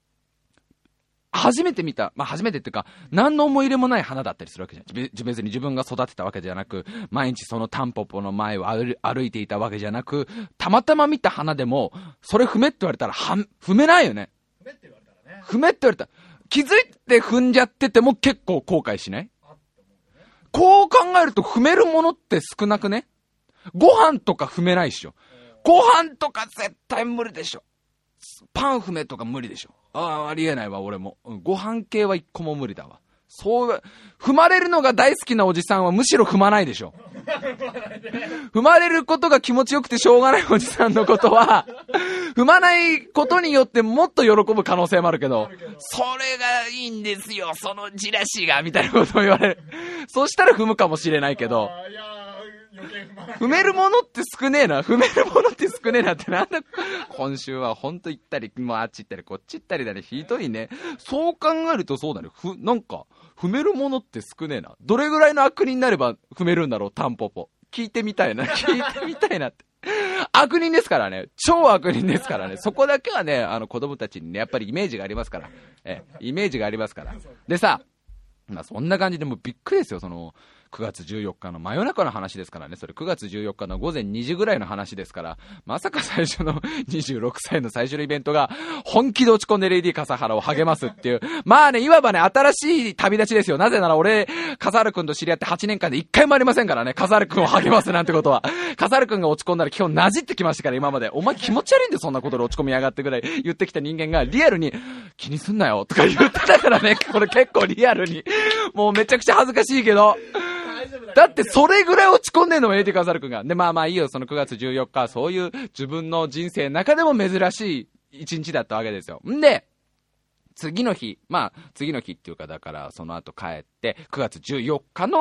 初めて見た、初めてっていうか、何の思い入れもない花だったりするわけじゃん。別に自分が育てたわけじゃなく、毎日そのタンポポの前を歩いていたわけじゃなく、たまたま見た花でも、それ踏めって言われたら、踏めないよね。踏めって言われたらね。踏めって言われたら、気づいて踏んじゃってても結構後悔しない？こう考えると踏めるものって少なくね？ご飯とか踏めないっしょ。ご飯とか絶対無理でしょ。パン踏めとか無理でしょ。ありえないわ、俺も。ご飯系は一個も無理だわ。踏まれるのが大好きなおじさんはむしろ踏まないでしょ。踏まれることが気持ちよくてしょうがないおじさんのことは、踏まないことによってもっと喜ぶ可能性もあるけど、それがいいんですよ、そのじらしが、みたいなことを言われる。そしたら踏むかもしれないけど、踏めるものって少ねえなってなんだ。今週はほんと行ったり、あっち行ったりこっち行ったりだね。ひどいね。そう考えるとそうだね。なんか踏めるものって少ねえな。どれぐらいの悪人になれば踏めるんだろう、タンポポ。聞いてみたいなって悪人ですからね。超悪人ですからね。そこだけはね、子供たちにね、やっぱりイメージがありますから。イメージがありますから。でさ、そんな感じでもうびっくりですよ。 9月14日の真夜中の話ですからね。それ9月14日の午前2時ぐらいの話ですから、まさか最初の26歳の最初のイベントが本気で落ち込んでレイディ笠原を励ますっていう。まあね、いわばね、新しい旅立ちですよ。なぜなら俺、笠原くんと知り合って8年間で1回もありませんからね。笠原くんを励ますなんてことは。笠原くんが落ち込んだら基本なじってきましたから、今まで。お前気持ち悪いんでそんなことで落ち込みやがってぐらい言ってきた人間がリアルに気にすんなよとか言ってたからね。これ結構リアルに。もうめちゃくちゃ恥ずかしいけど。だってそれぐらい落ち込んでんのもエイティカザル君が。で、まあまあいいよ、その9月14日、そういう自分の人生の中でも珍しい一日だったわけですよ。んで、次の日っていうか、だからその後帰って9月14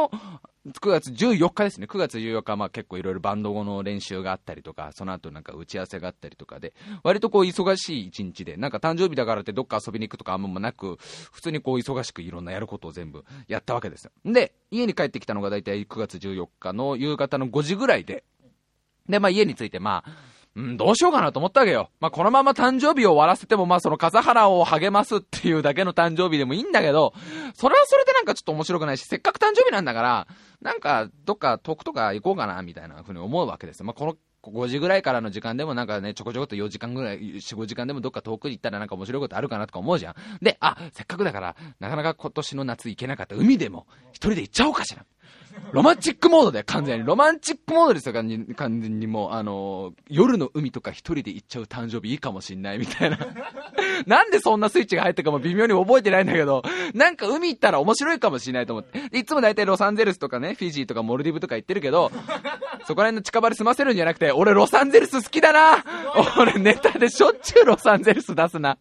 日ですね。9月14日はまあ結構いろいろバンド後の練習があったりとか、その後なんか打ち合わせがあったりとかで、割とこう忙しい一日で、なんか誕生日だからってどっか遊びに行くとかあんまなく、普通にこう忙しくいろんなやることを全部やったわけですよ。で、家に帰ってきたのがだいたい9月14日の夕方の5時ぐらいで、で、まあ家に着いてどうしようかなと思ったわけよ。まあこのまま誕生日を終わらせても、まあその笠原を励ますっていうだけの誕生日でもいいんだけど、それはそれでなんかちょっと面白くないし、せっかく誕生日なんだから、なんかどっか遠くとか行こうかなみたいな風に思うわけですよ。まあこの5時ぐらいからの時間でもなんかね、ちょこちょこっと4時間ぐらい、4、5時間でもどっか遠くに行ったらなんか面白いことあるかなとか思うじゃん。で、せっかくだから、なかなか今年の夏行けなかった海でも一人で行っちゃおうかしら。ロマンチックモードで、完全にロマンチックモードですよ。完全にもう夜の海とか一人で行っちゃう誕生日いいかもしんないみたいななんでそんなスイッチが入ったかも微妙に覚えてないんだけど、なんか海行ったら面白いかもしんないと思って、いつも大体ロサンゼルスとかね、フィジーとかモルディブとか行ってるけど、そこら辺の近場で済ませるんじゃなくて、俺ロサンゼルス好きだな。俺ネタでしょっちゅうロサンゼルス出すな。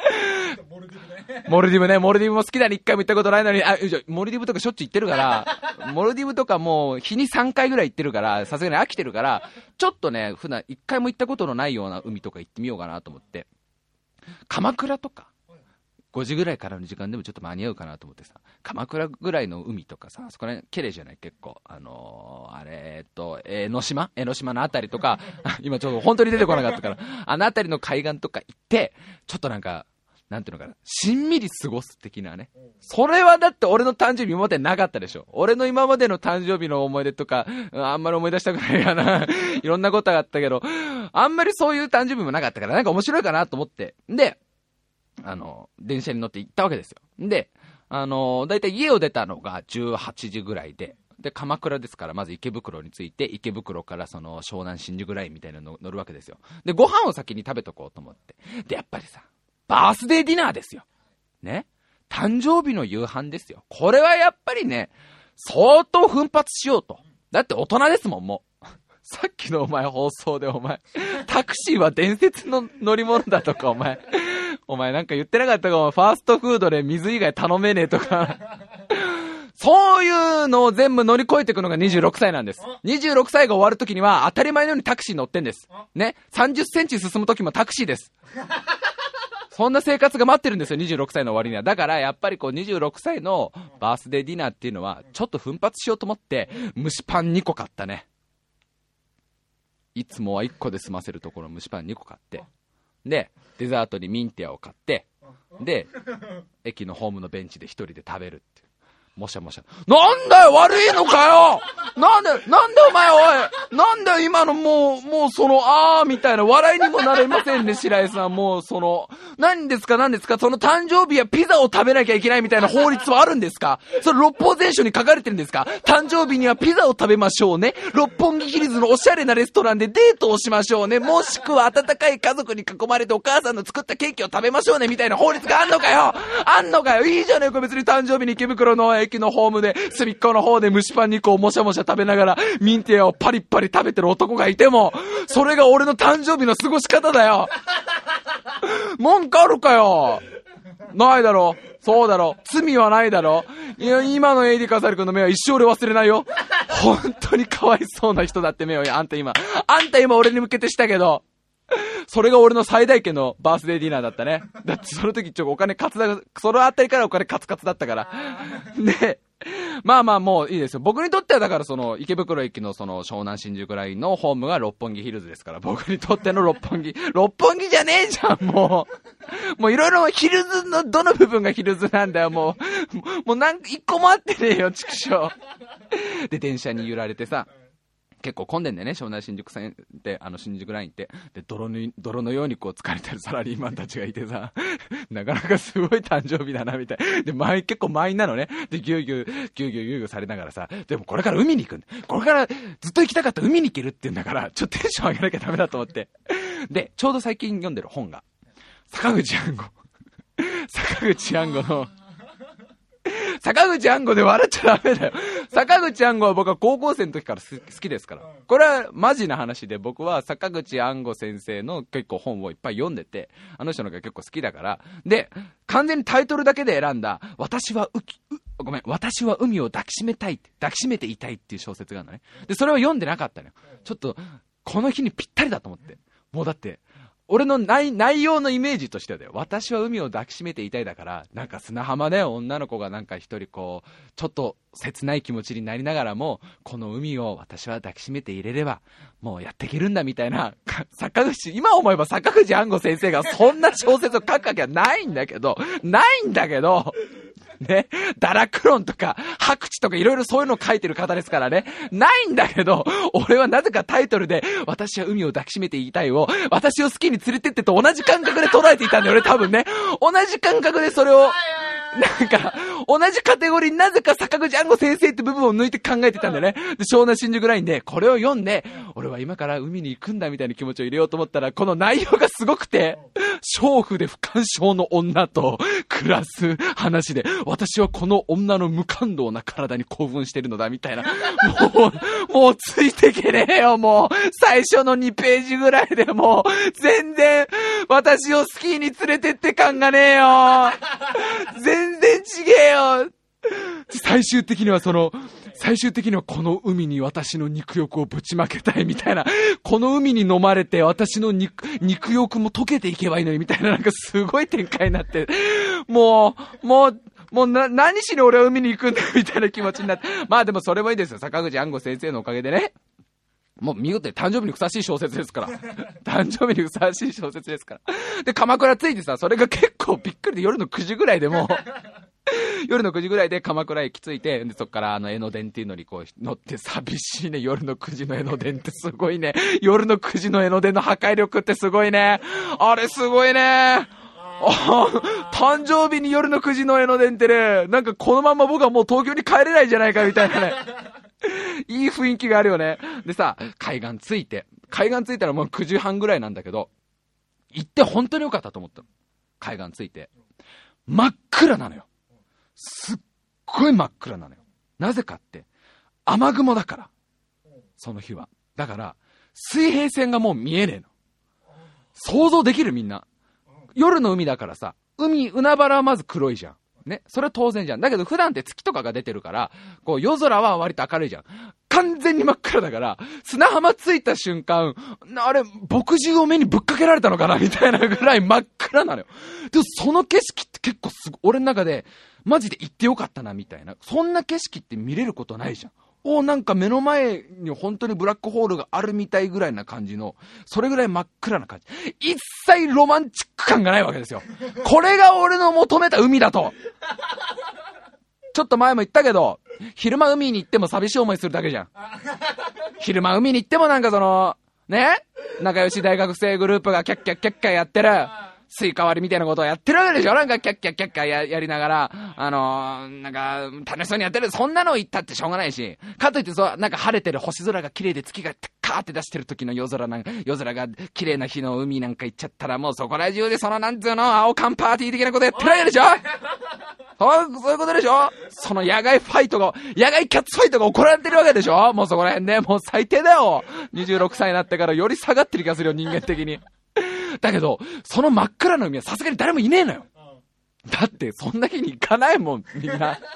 モルディブも好きだね。一回も行ったことないのに、モルディブとかしょっちゅう行ってるから、モルディブとかもう日に3回ぐらい行ってるから、さすがに飽きてるから、ちょっとね、普段一回も行ったことのないような海とか行ってみようかなと思って、鎌倉とか、5時ぐらいからの時間でもちょっと間に合うかなと思ってさ、鎌倉ぐらいの海とかさ、そこら辺綺麗じゃない結構。江ノ島のあたりとか、今ちょっと本当に出てこなかったから、あのあたりの海岸とか行って、ちょっとなんか、なんていうのかな、しんみり過ごす的なね。それはだって俺の誕生日今までなかったでしょ。俺の今までの誕生日の思い出とか、あんまり思い出したくないかな。いろんなことがあったけど、あんまりそういう誕生日もなかったから、なんか面白いかなと思って。で、電車に乗って行ったわけですよ。で、だいたい家を出たのが18時ぐらいで、鎌倉ですから、まず池袋に着いて、池袋からその湘南新宿ラインみたいなの乗るわけですよ。で、ご飯を先に食べとこうと思って。で、やっぱりさ、バースデーディナーですよ。ね。誕生日の夕飯ですよ。これはやっぱりね、相当奮発しようと。だって大人ですもん、もう。さっきのお前放送でタクシーは伝説の乗り物だとかお前なんか言ってなかったかファーストフードで水以外頼めねえとか。そういうのを全部乗り越えていくのが26歳なんです。26歳が終わるときには当たり前のようにタクシー乗ってんです。ね。30センチ進むときもタクシーです。そんな生活が待ってるんですよ、26歳の終わりには。だからやっぱりこう26歳のバースデーディナーっていうのはちょっと奮発しようと思って蒸しパン2個買ったね。いつもは1個で済ませるところ蒸しパン2個買って、でデザートにミンティアを買って、で駅のホームのベンチで一人で食べるって。もしゃもしゃ。なんだよ、悪いのかよ。なんでお前、おい。なんだよ、今のもうその、みたいな、笑いにもなれませんね、白井さん。もうその、何ですか、その誕生日はピザを食べなきゃいけないみたいな法律はあるんですか？それ六法全書に書かれてるんですか？誕生日にはピザを食べましょうね。六本木ヒルズのおしゃれなレストランでデートをしましょうね。もしくは温かい家族に囲まれてお母さんの作ったケーキを食べましょうね、みたいな法律があんのかよ。いいじゃねえか、別に誕生日に池袋の駅のホームで隅っこの方で蒸しパン2個をもしゃもしゃ食べながらミンティアをパリッパリ食べてる男がいても、それが俺の誕生日の過ごし方だよ。文句あるかよ。ないだろ。そうだろ。罪はないだろ。いや、今のエイディカサル君の目は一生俺忘れないよ。本当にかわいそうな人だって目を、あんた今俺に向けてしたけど、それが俺の最大級のバースデーディナーだったね。だってその時お金カツだ、そのあたりからお金カツカツだったから。で、 まあまあもういいですよ。僕にとってはだからその池袋駅のその湘南新宿ラインのホームが六本木ヒルズですから、僕にとっての六本木じゃねえじゃん、もういろいろヒルズのどの部分がヒルズなんだよ、もう一個もあってねえよ、畜生。で、電車に揺られてさ、結構混んでんだよね、湘南新宿線で、新宿ラインって。で、泥のようにこう疲れてるサラリーマンたちがいてさ、なかなかすごい誕生日だな、みたい。で、結構満員なのね。で、ぎゅうぎゅうされながらさ、でもこれから海に行くんだ。これからずっと行きたかった海に行けるって言うんだから、ちょっとテンション上げなきゃダメだと思って。で、ちょうど最近読んでる本が、坂口安吾の、坂口安吾で笑っちゃダメだよ。坂口安吾は僕は高校生の時から好きですから。これはマジな話で、僕は坂口安吾先生の結構本をいっぱい読んでて、あの人のが結構好きだから。で、完全にタイトルだけで選んだ、私は海を抱きしめていたいっていう小説があるのね。で、それを読んでなかったのよ。ちょっと、この日にぴったりだと思って。もうだって、俺の内容のイメージとしてはだよ。私は海を抱きしめていたいだから、なんか砂浜で女の子がなんか一人こう、ちょっと切ない気持ちになりながらも、この海を私は抱きしめていれれば、もうやっていけるんだみたいな、今思えば坂口安吾先生がそんな小説を書くわけはないんだけど、ね、ダラクロンとか白地とかいろいろそういうのを書いてる方ですからね、ないんだけど、俺はなぜかタイトルで私は海を抱きしめていたいを、私を好きに連れてってと同じ感覚で捉えていたんだよね、多分ね。同じ感覚でそれをなんか同じカテゴリーになぜか坂口安吾先生って部分を抜いて考えてたんだよね。で、湘南新宿ラインでこれを読んで、俺は今から海に行くんだみたいな気持ちを入れようと思ったら、この内容がすごくて、娼婦で不干渉の女と暮らす話で、私はこの女の無感動な体に興奮してるのだみたいな。もうついてけねえよ、もう最初の2ページぐらいでもう全然私をスキーに連れてって感がねえよ。全然ちげえよ。最終的にはこの海に私の肉欲をぶちまけたいみたいな、この海に飲まれて私の肉欲も溶けていけばいいのにみたいな、なんかすごい展開になって、もう何しに俺は海に行くんだみたいな気持ちになって。まあでもそれもいいですよ。坂口安吾先生のおかげでね、もう見事に誕生日にふさわしい小説ですから。誕生日にふさわしい小説ですから。で、鎌倉着いてさ、それが結構びっくりで、夜の9時ぐらいでもう夜の9時ぐらいで鎌倉駅着いて、でそっから江ノ電っていうのにこう乗って、寂しいね。夜の9時の江ノ電ってすごいね。夜の9時の江ノ電の破壊力ってすごいね。あれすごいね。誕生日に夜の9時の江ノ電ってね、なんかこのまま僕はもう東京に帰れないんじゃないかみたいなね。いい雰囲気があるよね。でさ、海岸着いたらもう9時半ぐらいなんだけど、行って本当に良かったと思ったの。海岸着いて真っ暗なのよ。すっごい真っ暗なのよ。なぜかって雨雲だから、その日は。だから水平線がもう見えねえの。想像できる？みんな夜の海だからさ、海原はまず黒いじゃんね。それは当然じゃん。だけど普段って月とかが出てるから、こう夜空は割と明るいじゃん。完全に真っ暗だから、砂浜着いた瞬間、あれ墨汁を目にぶっかけられたのかなみたいなぐらい真っ暗なのよ。でもその景色って結構俺の中でマジで行ってよかったなみたいな。そんな景色って見れることないじゃん。なんか目の前に本当にブラックホールがあるみたいぐらいな感じの、それぐらい真っ暗な感じ。一切ロマンチック感がないわけですよ。これが俺の求めた海だと。ちょっと前も言ったけど、昼間海に行っても寂しい思いするだけじゃん。昼間海に行ってもなんか仲良し大学生グループがキャッキャッキャッキャやってるスイカ割りみたいなことをやってるわけでしょ。なんかキャッキャッキャッキャやりながら、なんか楽しそうにやってる。そんなの言ったってしょうがないし、かといってなんか晴れてる星空が綺麗で月がカーって出してる時の夜空が綺麗な日の海なんか行っちゃったら、もうそこら中でなんつうの青缶パーティー的なことやってるわけでしょ。そういうことでしょ。その野外キャッツファイトが行われてるわけでしょ。もうそこら辺ね、もう最低だよ。26歳になってからより下がってる気がするよ、人間的に。だけどその真っ暗な海はさすがに誰もいねえのよ。だってそんな日に行かないもん、みんな。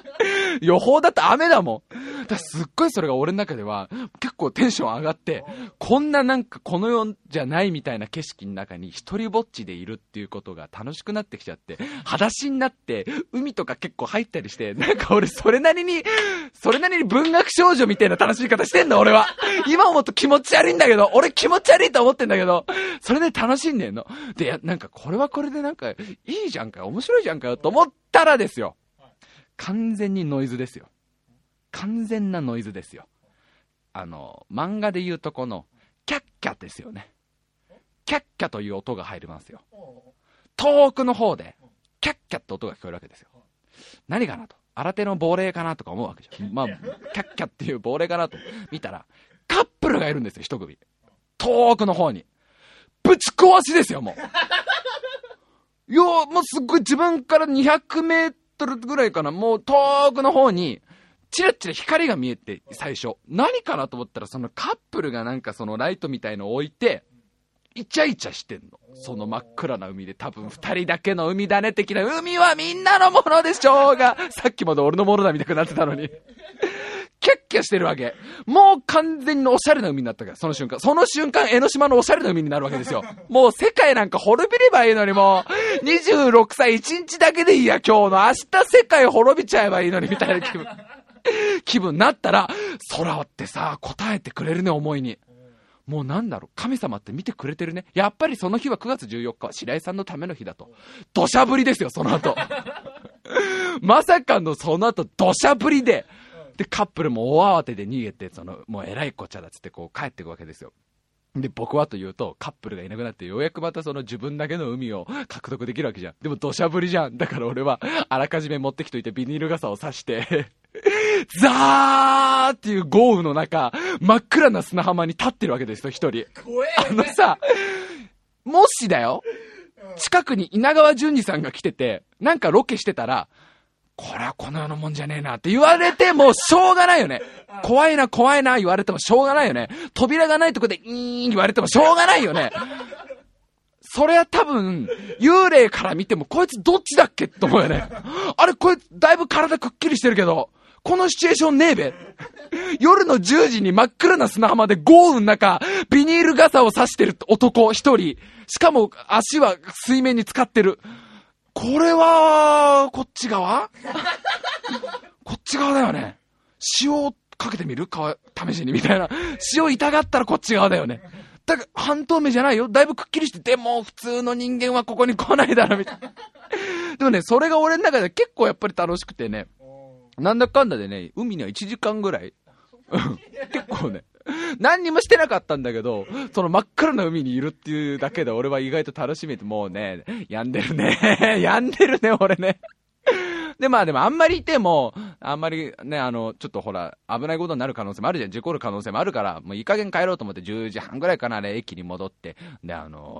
予報だと雨だもん。だからすっごいそれが俺の中では結構テンション上がって、こんななんかこの世じゃないみたいな景色の中に一人ぼっちでいるっていうことが楽しくなってきちゃって、裸足になって海とか結構入ったりして、なんか俺それなりに文学少女みたいな楽しみ方してんだ俺は。今思うと気持ち悪いんだけど、俺気持ち悪いと思ってんだけど、それで楽しんでんの。で、なんかこれはこれでなんかいいじゃんかよ、面白いじゃんかよと思ったらですよ。完全にノイズですよ。完全なノイズですよ。漫画で言うとこのキャッキャですよね。キャッキャという音が入りますよ。遠くの方でキャッキャって音が聞こえるわけですよ。何かなと、新手の亡霊かなとか思うわけじゃん。まあキャッキャっていう亡霊かなと見たらカップルがいるんですよ。一組遠くの方にぶち壊しですよ。もうもうすっごい自分から200メートルぐらいかな、もう遠くの方にチラチラ光が見えて、最初何かなと思ったら、そのカップルがなんかそのライトみたいのを置いてイチャイチャしてんの。その真っ暗な海で、多分2人だけの海だね的な、海はみんなのものでしょうが、さっきまで俺のものだみたいになってたのにキャッキャしてるわけ。もう完全におしゃれな海になったから、その瞬間江ノ島のおしゃれな海になるわけですよ。もう世界なんか滅びればいいのに、もう26歳1日だけでいいや今日の、明日世界滅びちゃえばいいのにみたいな気分になったら、空ってさ答えてくれるね、思いに。もうなんだろう、神様って見てくれてるね。やっぱりその日は9月14日は白井さんのための日だと。土砂降りですよ、その後まさかのその後土砂降りで、カップルも大慌てで逃げて、もうえらいこっちゃだっつってこう帰っていくわけですよ。で、僕はというと、カップルがいなくなってようやくまたその自分だけの海を獲得できるわけじゃん。でも土砂降りじゃん。だから俺はあらかじめ持ってきといてビニール傘を差してザーっていう豪雨の中、真っ暗な砂浜に立ってるわけですよ、一人。さ、もしだよ、近くに稲川淳二さんが来てて、なんかロケしてたら、これはこの世のもんじゃねえなって言われてもしょうがないよね。怖いな言われてもしょうがないよね。扉がないとこで言われてもしょうがないよね。それは多分幽霊から見てもこいつどっちだっけって思うよね。あれ、こいつだいぶ体くっきりしてるけどこのシチュエーションねえべ。夜の10時に真っ暗な砂浜で豪雨の中ビニール傘を差してる男一人、しかも足は水面に浸かってる。これはこっち側こっち側だよね。塩をかけてみる試しにみたいな。塩痛がったらこっち側だよね。だから半透明じゃないよ、だいぶくっきりしてて、も普通の人間はここに来ないだろみたいなでもね、それが俺の中で結構やっぱり楽しくてね、なんだかんだでね、海には1時間ぐらい結構ね、何にもしてなかったんだけど、その真っ暗な海にいるっていうだけで俺は意外と楽しめて、もうね、病んでるね俺ねで、まあでもあんまりいても、あんまりね、ちょっとほら、危ないことになる可能性もあるじゃん。事故る可能性もあるから、もういい加減帰ろうと思って10時半ぐらいかな、あれ、駅に戻って、で、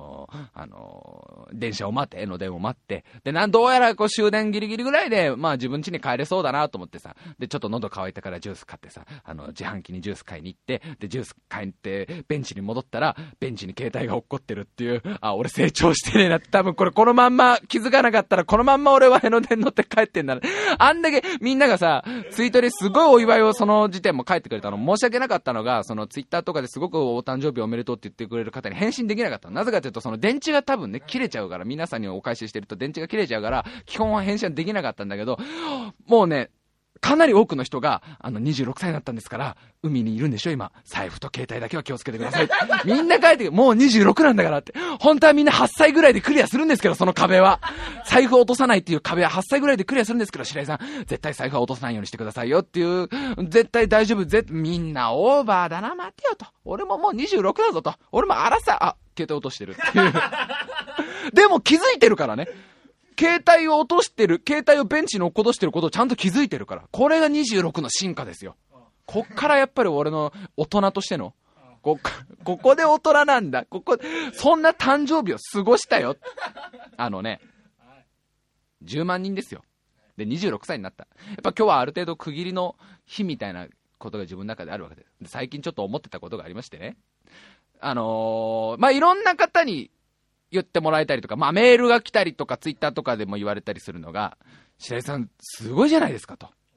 電車を待って、江ノ電を待って、で、どうやらこう終電ギリギリぐらいで、まあ自分家に帰れそうだなと思ってさ、で、ちょっと喉乾いたからジュース買ってさ、自販機にジュース買いに行って、で、ジュース買いに行って、ベンチに戻ったら、ベンチに携帯が落っこってるっていう、俺成長してねえなって、多分このまんま気づかなかったら、このまんま俺は江ノ電乗って帰ってんだ。あんだけみんながさツイートですごいお祝いをその時点も書いてくれたの。申し訳なかったのが、そのツイッターとかですごくお誕生日おめでとうって言ってくれる方に返信できなかったの。なぜかというと、その電池が多分ね切れちゃうから、皆さんにお返ししてると電池が切れちゃうから基本は返信はできなかったんだけど、もうねかなり多くの人が26歳になったんですから海にいるんでしょ今、財布と携帯だけは気をつけてくださいみんな書いて、もう26なんだからって。本当はみんな8歳ぐらいでクリアするんですけど、その壁は財布を落とさないっていう壁は8歳ぐらいでクリアするんですけど、白井さん絶対財布は落とさないようにしてくださいよっていう、絶対大丈夫、みんなオーバーだな、待てよと、俺ももう26だぞと、俺も荒さ携帯落としてるっていうでも気づいてるからね、携帯を落としてる、携帯をベンチに落っことしてることをちゃんと気づいてるから、これが26の進化ですよ。こっからやっぱり俺の大人としてのここで大人なんだ、そんな誕生日を過ごしたよ。10万人ですよ。で26歳になった。やっぱ今日はある程度区切りの日みたいなことが自分の中であるわけです。で最近ちょっと思ってたことがありましてね、まあいろんな方に言ってもらえたりとか、まあメールが来たりとかツイッターとかでも言われたりするのが、白井さんすごいじゃないですかと、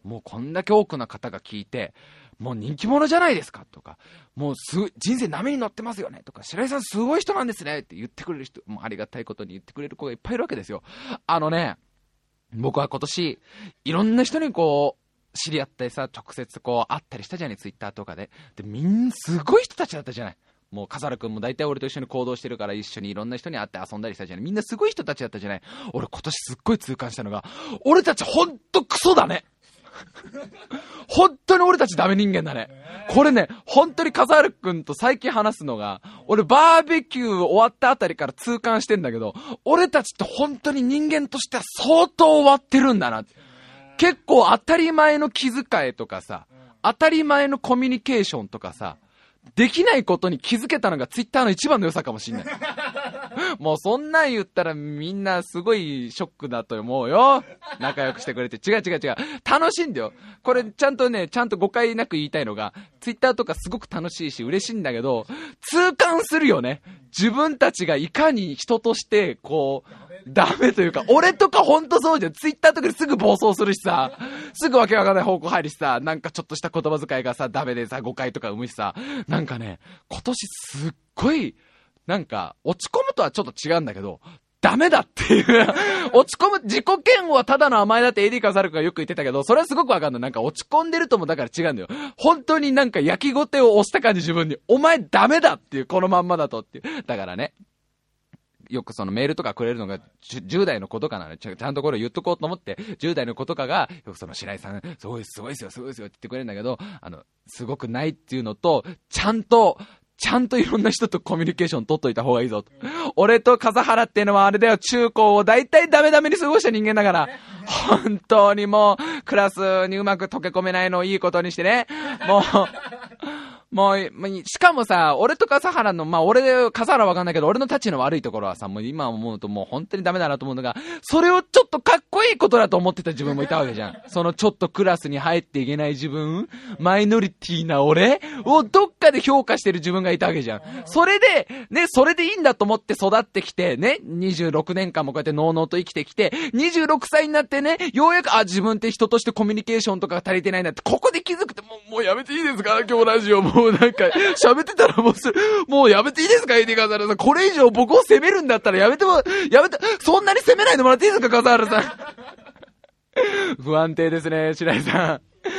もうこんだけ多くの方が聞いて、もう人気者じゃないですかとか、もう人生波に乗ってますよねとか、白井さんすごい人なんですねって言ってくれる人、もうありがたいことに言ってくれる子がいっぱいいるわけですよ。僕は今年いろんな人にこう知り合ってさ、直接こう会ったりしたじゃない、ツイッターとかで。で、みんなすごい人たちだったじゃない。もう笠原くんも大体俺と一緒に行動してるから、一緒にいろんな人に会って遊んだりしたじゃない。みんなすごい人たちだったじゃない。俺今年すっごい痛感したのが、俺たちほんとクソだね。本当に俺たちダメ人間だね。これね、本当に笠原くんと最近話すのが、俺バーベキュー終わったあたりから痛感してんだけど、俺たちって本当に人間としては相当終わってるんだな。結構当たり前の気遣いとかさ、当たり前のコミュニケーションとかさ、できないことに気づけたのがツイッターの一番の良さかもしんない。もうそんなん言ったらみんなすごいショックだと思うよ。仲良くしてくれて。違う。楽しいんだよ。これちゃんと誤解なく言いたいのが、ツイッターとかすごく楽しいし嬉しいんだけど、痛感するよね。自分たちがいかに人としてこう、ダメというか、俺とかほんとそうじゃん。ツイッターとかですぐ暴走するしさ、すぐわけわかんない方向入るしさ、なんかちょっとした言葉遣いがさ、ダメでさ、誤解とか生むしさ、なんかね、今年すっごい、なんか、落ち込むとはちょっと違うんだけど、ダメだっていう。落ち込む、自己嫌悪はただの甘えだって AD カザルクがよく言ってたけど、それはすごくわかんない。なんか落ち込んでるともだから違うんだよ。本当になんか焼きごてを押した感じ自分に。お前ダメだっていう、このまんまだとっていう。だからね。よくそのメールとかくれるのが10代の子とかなの。ちゃんとこれ言っとこうと思って、10代の子とかが、よくその白井さん、すごいですよって言ってくれるんだけど、すごくないっていうのと、ちゃんといろんな人とコミュニケーション取っといた方がいいぞと。俺と笠原っていうのはあれだよ、中高を大体ダメに過ごした人間だから、本当にもう、クラスにうまく溶け込めないのをいいことにしてね、もう、しかもさ、俺と笠原の、笠原わかんないけど、俺の立ちの悪いところはさ、もう今思うともう本当にダメだなと思うのが、それをちょっとかっこいいことだと思ってた自分もいたわけじゃん。そのちょっとクラスに入っていけない自分、マイノリティな俺をどっかで評価してる自分がいたわけじゃん。それでいいんだと思って育ってきて、ね、26年間もこうやってのうのうと生きてきて、26歳になってね、ようやく、自分って人としてコミュニケーションとか足りてないなって、ここで気づくって、もうやめていいですか今日ラジオもうなんか、喋ってたらもうやめていいですかエディカザルさん。これ以上僕を責めるんだったらやめて、そんなに責めないでもらっていいですか笠原さん。不安定ですね、白井さん。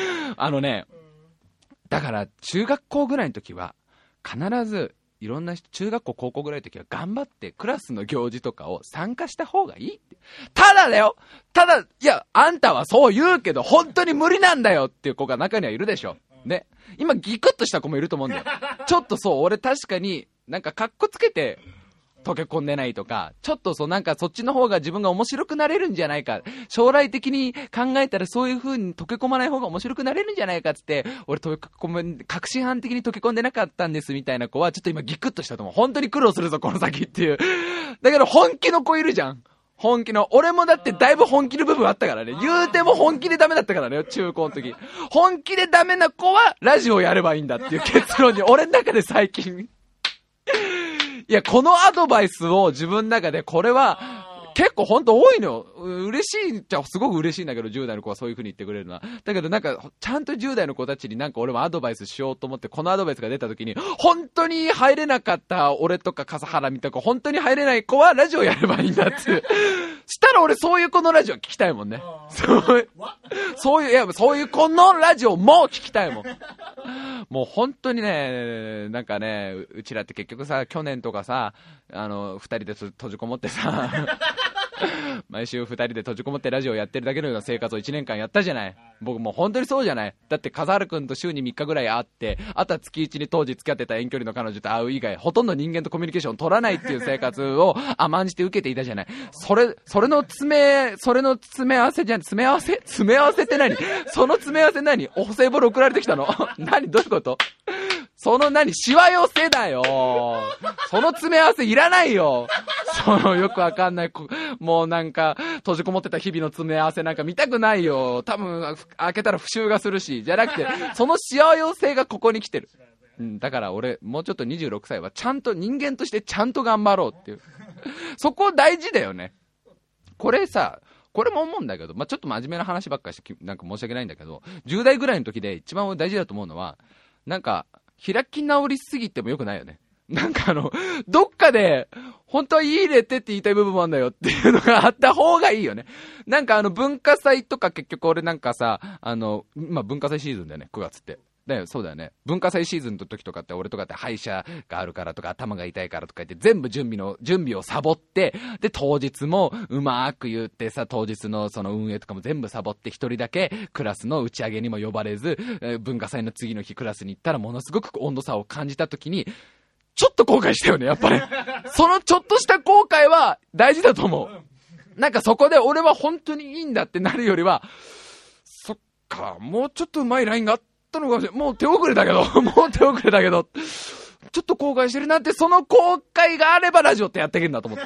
だから中学校ぐらいの時は、必ず、いろんな人、中学校高校ぐらいの時は頑張ってクラスの行事とかを参加した方がいいって。ただ、いや、あんたはそう言うけど、本当に無理なんだよっていう子が中にはいるでしょ。ね。今ギクッとした子もいると思うんだよ。ちょっとそう、俺確かになんかカッコつけて溶け込んでないとか、ちょっとそうなんかそっちの方が自分が面白くなれるんじゃないか。将来的に考えたらそういう風に溶け込まない方が面白くなれるんじゃないかつって、俺確信犯的に溶け込んでなかったんですみたいな子はちょっと今ギクッとしたと思う。本当に苦労するぞこの先っていう。だけど本気の子いるじゃん。本気の、俺もだってだいぶ本気の部分あったからね。言うても本気でダメだったからね、中高の時。本気でダメな子はラジオやればいいんだっていう結論に、俺の中で最近。いや、このアドバイスを自分の中で、これは、結構ほんと多いのよ。嬉しいっちゃすごく嬉しいんだけど、10代の子はそういう風に言ってくれるのは。だけどなんか、ちゃんと10代の子たちになんか俺もアドバイスしようと思って、このアドバイスが出た時に、本当に入れなかった俺とか笠原みたいな子、本当に入れない子はラジオやればいいんだって。したら俺そういう子のラジオ聞きたいもんね。そういう子のラジオも聞きたいもん。もう本当にね、なんかね、うちらって結局さ、去年とかさ、二人で閉じこもってさ、毎週二人で閉じこもってラジオやってるだけのような生活を1年間やったじゃない。僕もう本当にそうじゃない。だって笠原くんと週に3日ぐらい会って、あとは月1に当時付き合ってた遠距離の彼女と会う以外、ほとんど人間とコミュニケーション取らないっていう生活を甘んじて受けていたじゃない。それの詰め合わせじゃん。詰め合わせって何？その詰め合わせ何？お歳暮送られてきたの？何？どういうこと？そのしわ寄せだよ。その詰め合わせいらないよ。よくわかんない。もうなんか、閉じこもってた日々の詰め合わせなんか見たくないよ。多分、開けたら復習がするし。じゃなくて、そのしわ寄せがここに来てる。だから俺、もうちょっと26歳はちゃんと人間としてちゃんと頑張ろうっていう。そこ大事だよね。これさ、 これも思うんだけど、ちょっと真面目な話ばっかりして、なんか申し訳ないんだけど、10代ぐらいの時で一番大事だと思うのは、なんか、開き直りすぎてもよくないよね。なんかどっかで、本当は入れてって言いたい部分もあるんだよっていうのがあった方がいいよね。なんか文化祭とか結局俺なんかさ、文化祭シーズンだよね、9月って。そうだよね。文化祭シーズンの時とかって俺とかって歯医者があるからとか頭が痛いからとか言って全部準備をサボって、で当日もうまーく言ってさ、当日のその運営とかも全部サボって一人だけクラスの打ち上げにも呼ばれず、文化祭の次の日クラスに行ったらものすごく温度差を感じた時に、ちょっと後悔したよね、やっぱり。そのちょっとした後悔は大事だと思う。なんかそこで俺は本当にいいんだってなるよりは、そっか、もうちょっとうまいラインがあったのかもしれない。もう手遅れだけど、ちょっと後悔してるなって、その後悔があればラジオってやっていけるんだと思った。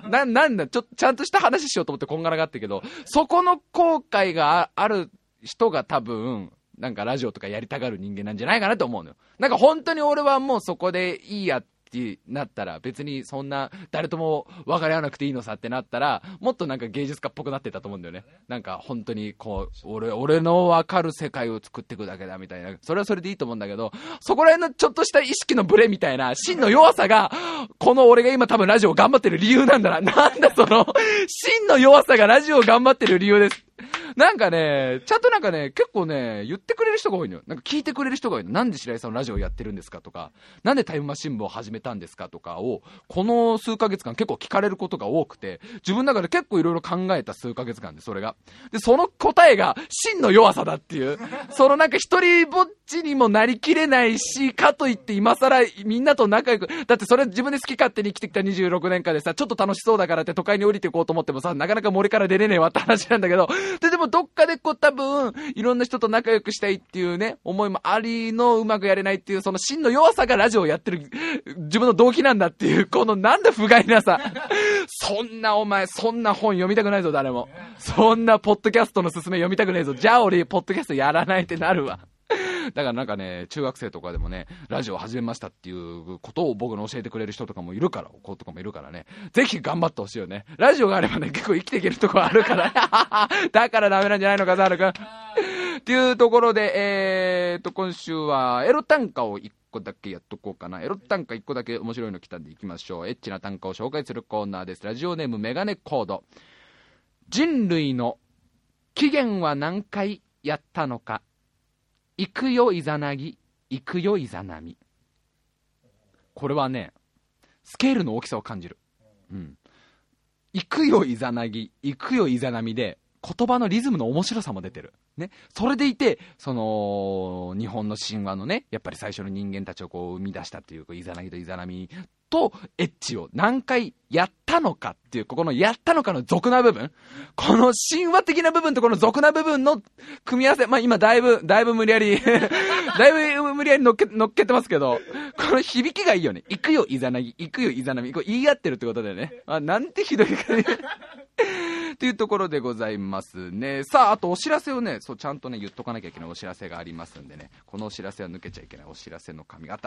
なんだ、ちゃんとした話しようと思ってこんがらがってけど、そこの後悔がある人が多分、なんかラジオとかやりたがる人間なんじゃないかなと思うのよ。なんか本当に俺はもうそこでいいやってなったら、別にそんな誰とも分かり合わなくていいのさってなったら、もっとなんか芸術家っぽくなってたと思うんだよね。なんか本当にこう、俺の分かる世界を作っていくだけだみたいな。それはそれでいいと思うんだけど、そこら辺のちょっとした意識のブレみたいな、真の弱さが、この俺が今多分ラジオを頑張ってる理由なんだな。なんだその、真の弱さがラジオを頑張ってる理由です。なんかね、ちゃんとなんかね、結構ね、言ってくれる人が多いのよ。なんか聞いてくれる人が多いの。なんで白井さんのラジオやってるんですかとか、なんでタイムマシン部を始めたんですかとかを、この数ヶ月間結構聞かれることが多くて、自分の中で結構いろいろ考えた数ヶ月間で、それが。で、その答えが真の弱さだっていう。そのなんか一人ぼっちにもなりきれないし、かといって今更みんなと仲良く、だってそれ自分で好き勝手に生きてきた26年間でさ、ちょっと楽しそうだからって都会に降りていこうと思ってもさ、なかなか森から出れねえわって話なんだけど、でもどっかでこう多分いろんな人と仲良くしたいっていうね思いもありのうまくやれないっていうその真の弱さがラジオをやってる自分の動機なんだっていうこのなんだ不甲斐なさ。そんなお前そんな本読みたくないぞ誰も。そんなポッドキャストの勧め読みたくないぞ。じゃあ俺ポッドキャストやらないってなるわ。だからなんかね、中学生とかでもね、ラジオ始めましたっていうことを僕の教えてくれる人とかもいるから、子とかもいるからね、ぜひ頑張ってほしいよね。ラジオがあればね、結構生きていけるとこあるから。だからダメなんじゃないのか、ザール君。っていうところで、今週はエロ短歌を1個だけやっとこうかな。エロ短歌1個だけ面白いの来たんでいきましょう。エッチな短歌を紹介するコーナーです。ラジオネームメガネコード。人類の起源は何回やったのか。行くよイザナギ、行くよイザナミ。これはね、スケールの大きさを感じる。うん。行くよイザナギ、行くよイザナミで、言葉のリズムの面白さも出てる。ね。それでいて、その、日本の神話のね、やっぱり最初の人間たちをこう生み出したっていう、イザナギとイザナミとエッチを何回やったのかっていう、ここのやったのかの俗な部分、この神話的な部分とこの俗な部分の組み合わせ、まあ今だいぶ無理やりだいぶ無理やり乗っけてますけど、この響きがいいよね。行くよイザナギ、行くよイザナミ、これ言い合ってるってことだよね。なんてひどいかね。っていうところでございますね。さあ、あとお知らせをね、そうちゃんとね言っとかなきゃいけないお知らせがありますんでね、このお知らせは抜けちゃいけないお知らせの紙が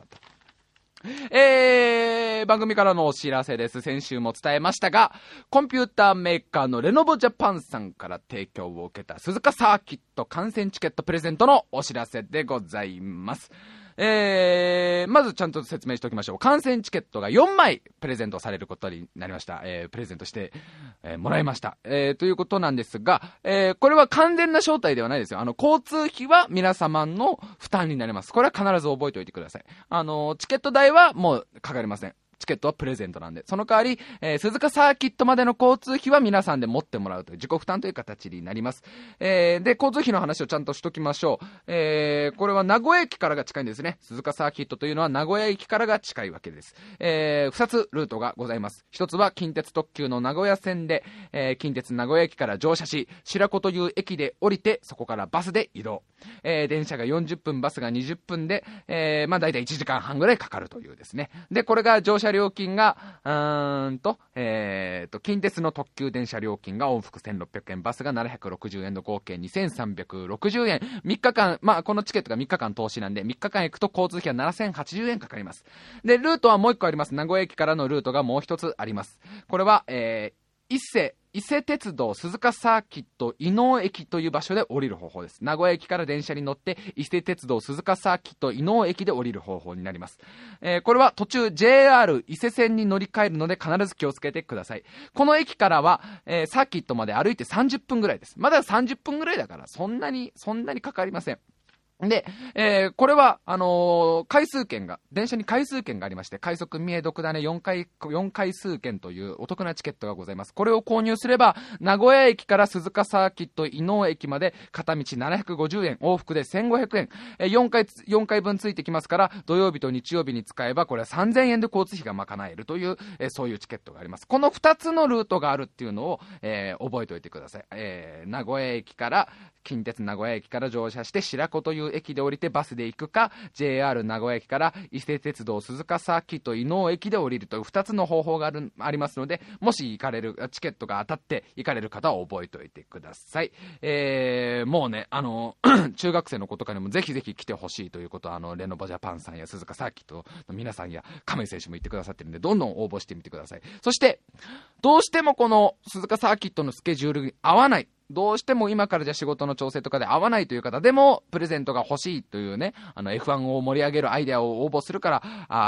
番組からのお知らせです。先週も伝えましたが、コンピューターメーカーのレノボジャパンさんから提供を受けた鈴鹿サーキット観戦チケットプレゼントのお知らせでございます。まずちゃんと説明しておきましょう。観戦チケットが4枚プレゼントされることになりました。プレゼントして、もらいました。ということなんですが、これは完全な招待ではないですよ。交通費は皆様の負担になります。これは必ず覚えておいてください。チケット代はもうかかりません。チケットはプレゼントなんで、その代わり、鈴鹿サーキットまでの交通費は皆さんで持ってもらうという自己負担という形になります。で、交通費の話をちゃんとしときましょう。これは名古屋駅からが近いんですね。鈴鹿サーキットというのは名古屋駅からが近いわけです。2つルートがございます。1つは近鉄特急の名古屋線で、近鉄名古屋駅から乗車し、白子という駅で降りて、そこからバスで移動。電車が40分、バスが20分で、まあ大体1時間半ぐらいかかるというですね。で、これが乗車料金が、近鉄の特急電車料金が往復1600円、バスが760円の合計2360円。3日間、まあこのチケットが3日間投資なんで、3日間行くと交通費は7080円かかります。で、ルートはもう1個あります。名古屋駅からのルートがもう1つあります。これは、 伊勢鉄道鈴鹿サーキット伊能駅という場所で降りる方法です。名古屋駅から電車に乗って伊勢鉄道鈴鹿サーキット伊能駅で降りる方法になります。これは途中 JR 伊勢線に乗り換えるので必ず気をつけてください。この駅からは、サーキットまで歩いて30分ぐらいです。まだ30分ぐらいだからそんなにかかりません。で、これは、電車に回数券がありまして、快速三重独ダネ4回数券というお得なチケットがございます。これを購入すれば、名古屋駅から鈴鹿サーキット伊能駅まで片道750円、往復で1500円、4回分ついてきますから、土曜日と日曜日に使えば、これは3000円で交通費が賄えるという、そういうチケットがあります。この2つのルートがあるっていうのを、覚えておいてください。近鉄名古屋駅から乗車して白子という駅で降りてバスで行くか、 JR 名古屋駅から伊勢鉄道鈴鹿サーキット伊能駅で降りるという2つの方法がありますので、もしチケットが当たって行かれる方は覚えておいてください。もうね中学生の子とかにもぜひぜひ来てほしいということはレノボジャパンさんや鈴鹿サーキットの皆さんや亀井選手も言ってくださってるんで、どんどん応募してみてください。そしてどうしてもこの鈴鹿サーキットのスケジュールに合わない、どうしても今からじゃ仕事の調整とかで合わないという方でもプレゼントが欲しいというね、F1 を盛り上げるアイデアを応募するから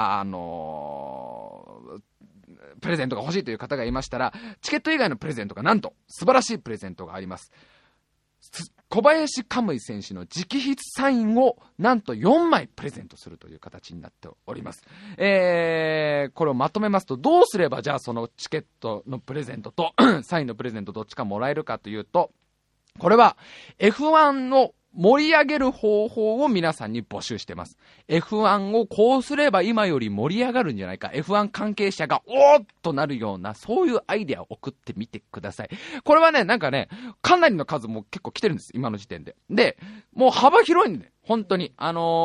プレゼントが欲しいという方がいましたら、チケット以外のプレゼントがなんと素晴らしいプレゼントがあります。小林カムイ選手の直筆サインをなんと4枚プレゼントするという形になっております。これをまとめますと、どうすればじゃあそのチケットのプレゼントとサインのプレゼントどっちかもらえるかというと、これは F1 の盛り上げる方法を皆さんに募集してます。F1 をこうすれば今より盛り上がるんじゃないか、 F1 関係者がおーっとなるような、そういうアイデアを送ってみてください。これはね、かなりの数も結構来てるんです、今の時点で。で、もう幅広いんで、本当に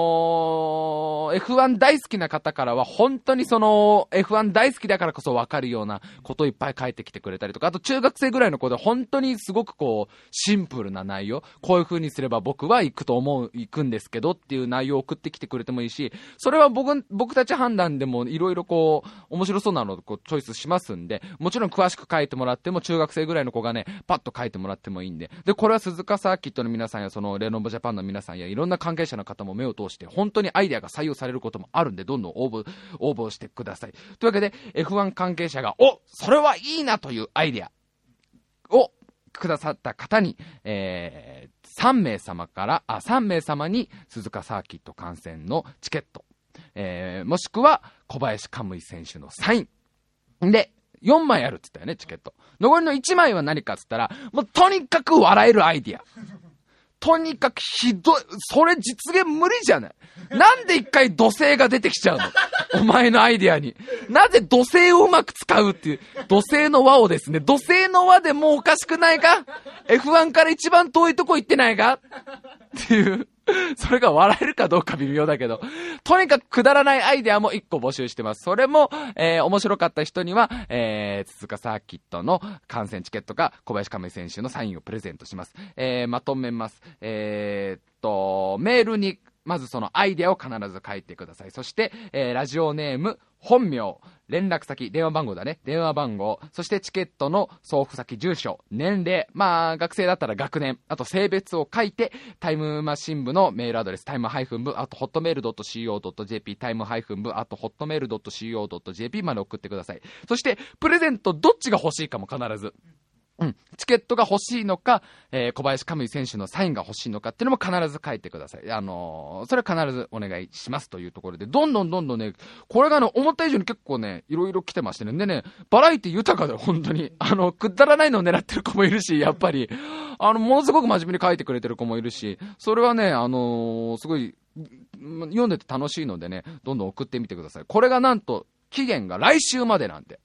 F1 大好きな方からは本当にその F1 大好きだからこそ分かるようなことをいっぱい書いてきてくれたりとか、あと中学生ぐらいの子で本当にすごくシンプルな内容、こういう風にすれば僕は行くんですけどっていう内容を送ってきてくれてもいいし、それは僕たち判断でもいろいろ面白そうなのをチョイスしますんで、もちろん詳しく書いてもらっても、中学生ぐらいの子がねパッと書いてもらってもいいんで、これは鈴鹿サーキットの皆さんやそのレノボジャパンの皆さんやいろんな関係者の方も目を通して本当にアイデアが採用されることもあるんで、どんどん応募してください。というわけで F1 関係者がそれはいいなというアイデアをくださった方に、3名様に鈴鹿サーキット観戦のチケット、もしくは小林カムイ選手のサインで4枚あるって言ったよね、チケット。残りの1枚は何かって言ったら、もうとにかく笑えるアイディア。とにかくひどい。それ実現無理じゃない。なんで一回土星が出てきちゃうのお前のアイディアに。なぜ土星をうまく使うっていう。土星の輪をですね。土星の輪でもうおかしくないか ?F1 から一番遠いとこ行ってないかっていう。それが笑えるかどうか微妙だけど、とにかくくだらないアイデアも1個募集してます。それも、面白かった人には、鈴鹿サーキットの観戦チケットか小林亀井選手のサインをプレゼントします。まとめます。メールにまずそのアイデアを必ず書いてください。そして、ラジオネーム、本名、連絡先、電話番号だね。電話番号、そしてチケットの送付先、住所、年齢、学生だったら学年、あと性別を書いて、タイムマシン部のメールアドレス、タイム-部、あと hotmail.co.jp、タイム-部、あと hotmail.co.jp まで送ってください。そして、プレゼントどっちが欲しいかも必ず。チケットが欲しいのか、小林カムイ選手のサインが欲しいのかっていうのも必ず書いてください。それは必ずお願いしますというところで、どんどんね、これがね、思った以上に結構ね、いろいろ来てましてね。でね、バラエティ豊かだよ、本当に。くだらないのを狙ってる子もいるし、やっぱり、ものすごく真面目に書いてくれてる子もいるし、それはね、すごい、読んでて楽しいのでね、どんどん送ってみてください。これがなんと、期限が来週までなんで、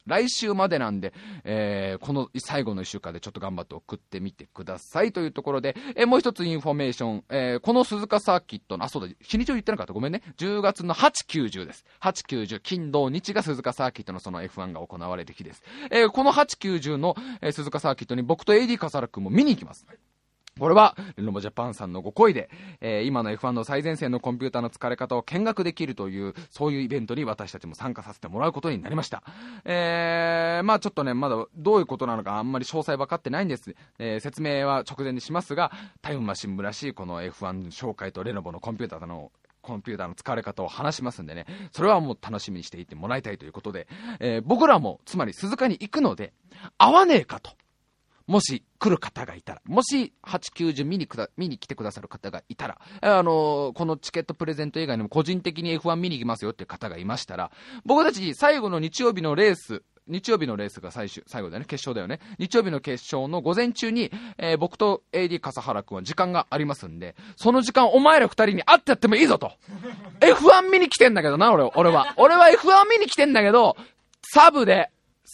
この最後の1週間でちょっと頑張って送ってみてくださいというところで、もう一つインフォメーション、この鈴鹿サーキットの、そうだ、日にちを言ってなかった、ごめんね。10月の8、9、10です。8、9、10、金土日が鈴鹿サーキットのその F1 が行われる日です。この8、9、10の、鈴鹿サーキットに僕と AD 笠原くんも見に行きます。 これはレノボジャパンさんのご厚意で、今の F1 の最前線のコンピューターの疲れ方を見学できるという、そういうイベントに私たちも参加させてもらうことになりました。まあちょっとね、まだどういうことなのかあんまり詳細分かってないんです。説明は直前にしますが、タイムマシン部らしいこの F1 紹介とレノボのコンピューターの使われ方を話しますんでね、それはもう楽しみにしていてもらいたいということで、僕らもつまり鈴鹿に行くので会わねえかと、もし来る方がいたら、もし8、90見に来てくださる方がいたら、このチケットプレゼント以外にも個人的に F1 見に行きますよっていう方がいましたら、僕たち最後の日曜日のレースが最後だよね、決勝だよね。日曜日の決勝の午前中に、僕と AD 笠原くんは時間がありますんで、その時間お前ら2人に会ってやってもいいぞと。F1 見に来てんだけどな、俺は F1 見に来てんだけど、サブで、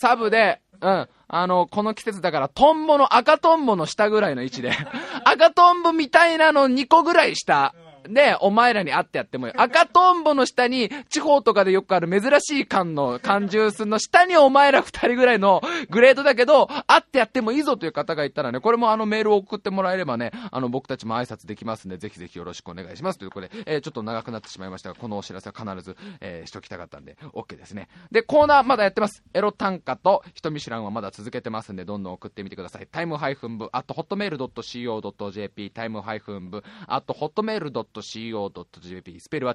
この季節だから赤トンボの下ぐらいの位置で、赤トンボみたいなの2個ぐらい下。で、お前らに会ってやってもいい。赤トンボの下に、地方とかでよくある珍しい缶ジュースの下にお前ら2人ぐらいのグレードだけど、会ってやってもいいぞという方がいたらね、これもメールを送ってもらえればね、僕たちも挨拶できますんで、ぜひぜひよろしくお願いしますということで、ちょっと長くなってしまいましたが、このお知らせは必ず、しときたかったんで、OK ですね。で、コーナーまだやってます。エロ短歌と人見知らんはまだ続けてますんで、どんどん送ってみてください。time-bu@hotmail.co.jp time-bu@hotmail.co.jp スペルは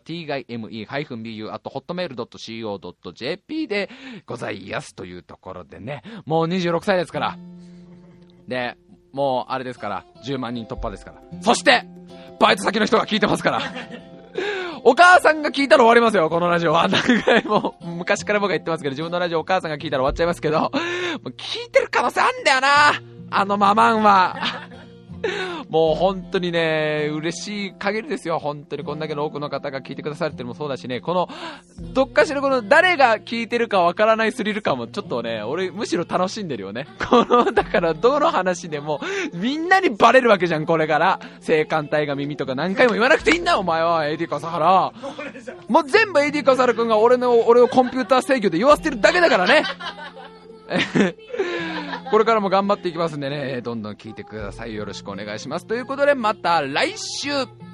time-bu@hotmail.co.jp でございやすというところでね、もう26歳ですから。で、もうあれですから、10万人突破ですから。そして、バイト先の人が聞いてますから。お母さんが聞いたら終わりますよ、このラジオは。何回も、昔から僕が言ってますけど、自分のラジオお母さんが聞いたら終わっちゃいますけど、もう聞いてる可能性あんだよな、ママンは。もう本当にね、嬉しい限りですよ。本当にこんだけの多くの方が聞いてくださってるのもそうだしね、このどっかしらこの誰が聞いてるかわからないスリル感もちょっとね、俺むしろ楽しんでるよね。だからどの話でもみんなにバレるわけじゃん、これから。性感帯が耳とか何回も言わなくていいんだよ、お前は AD 笠原。もう全部 AD 笠原くんが俺をコンピューター制御で言わせてるだけだからね。これからも頑張っていきますんでね、どんどん聞いてください。よろしくお願いします。ということで、また来週。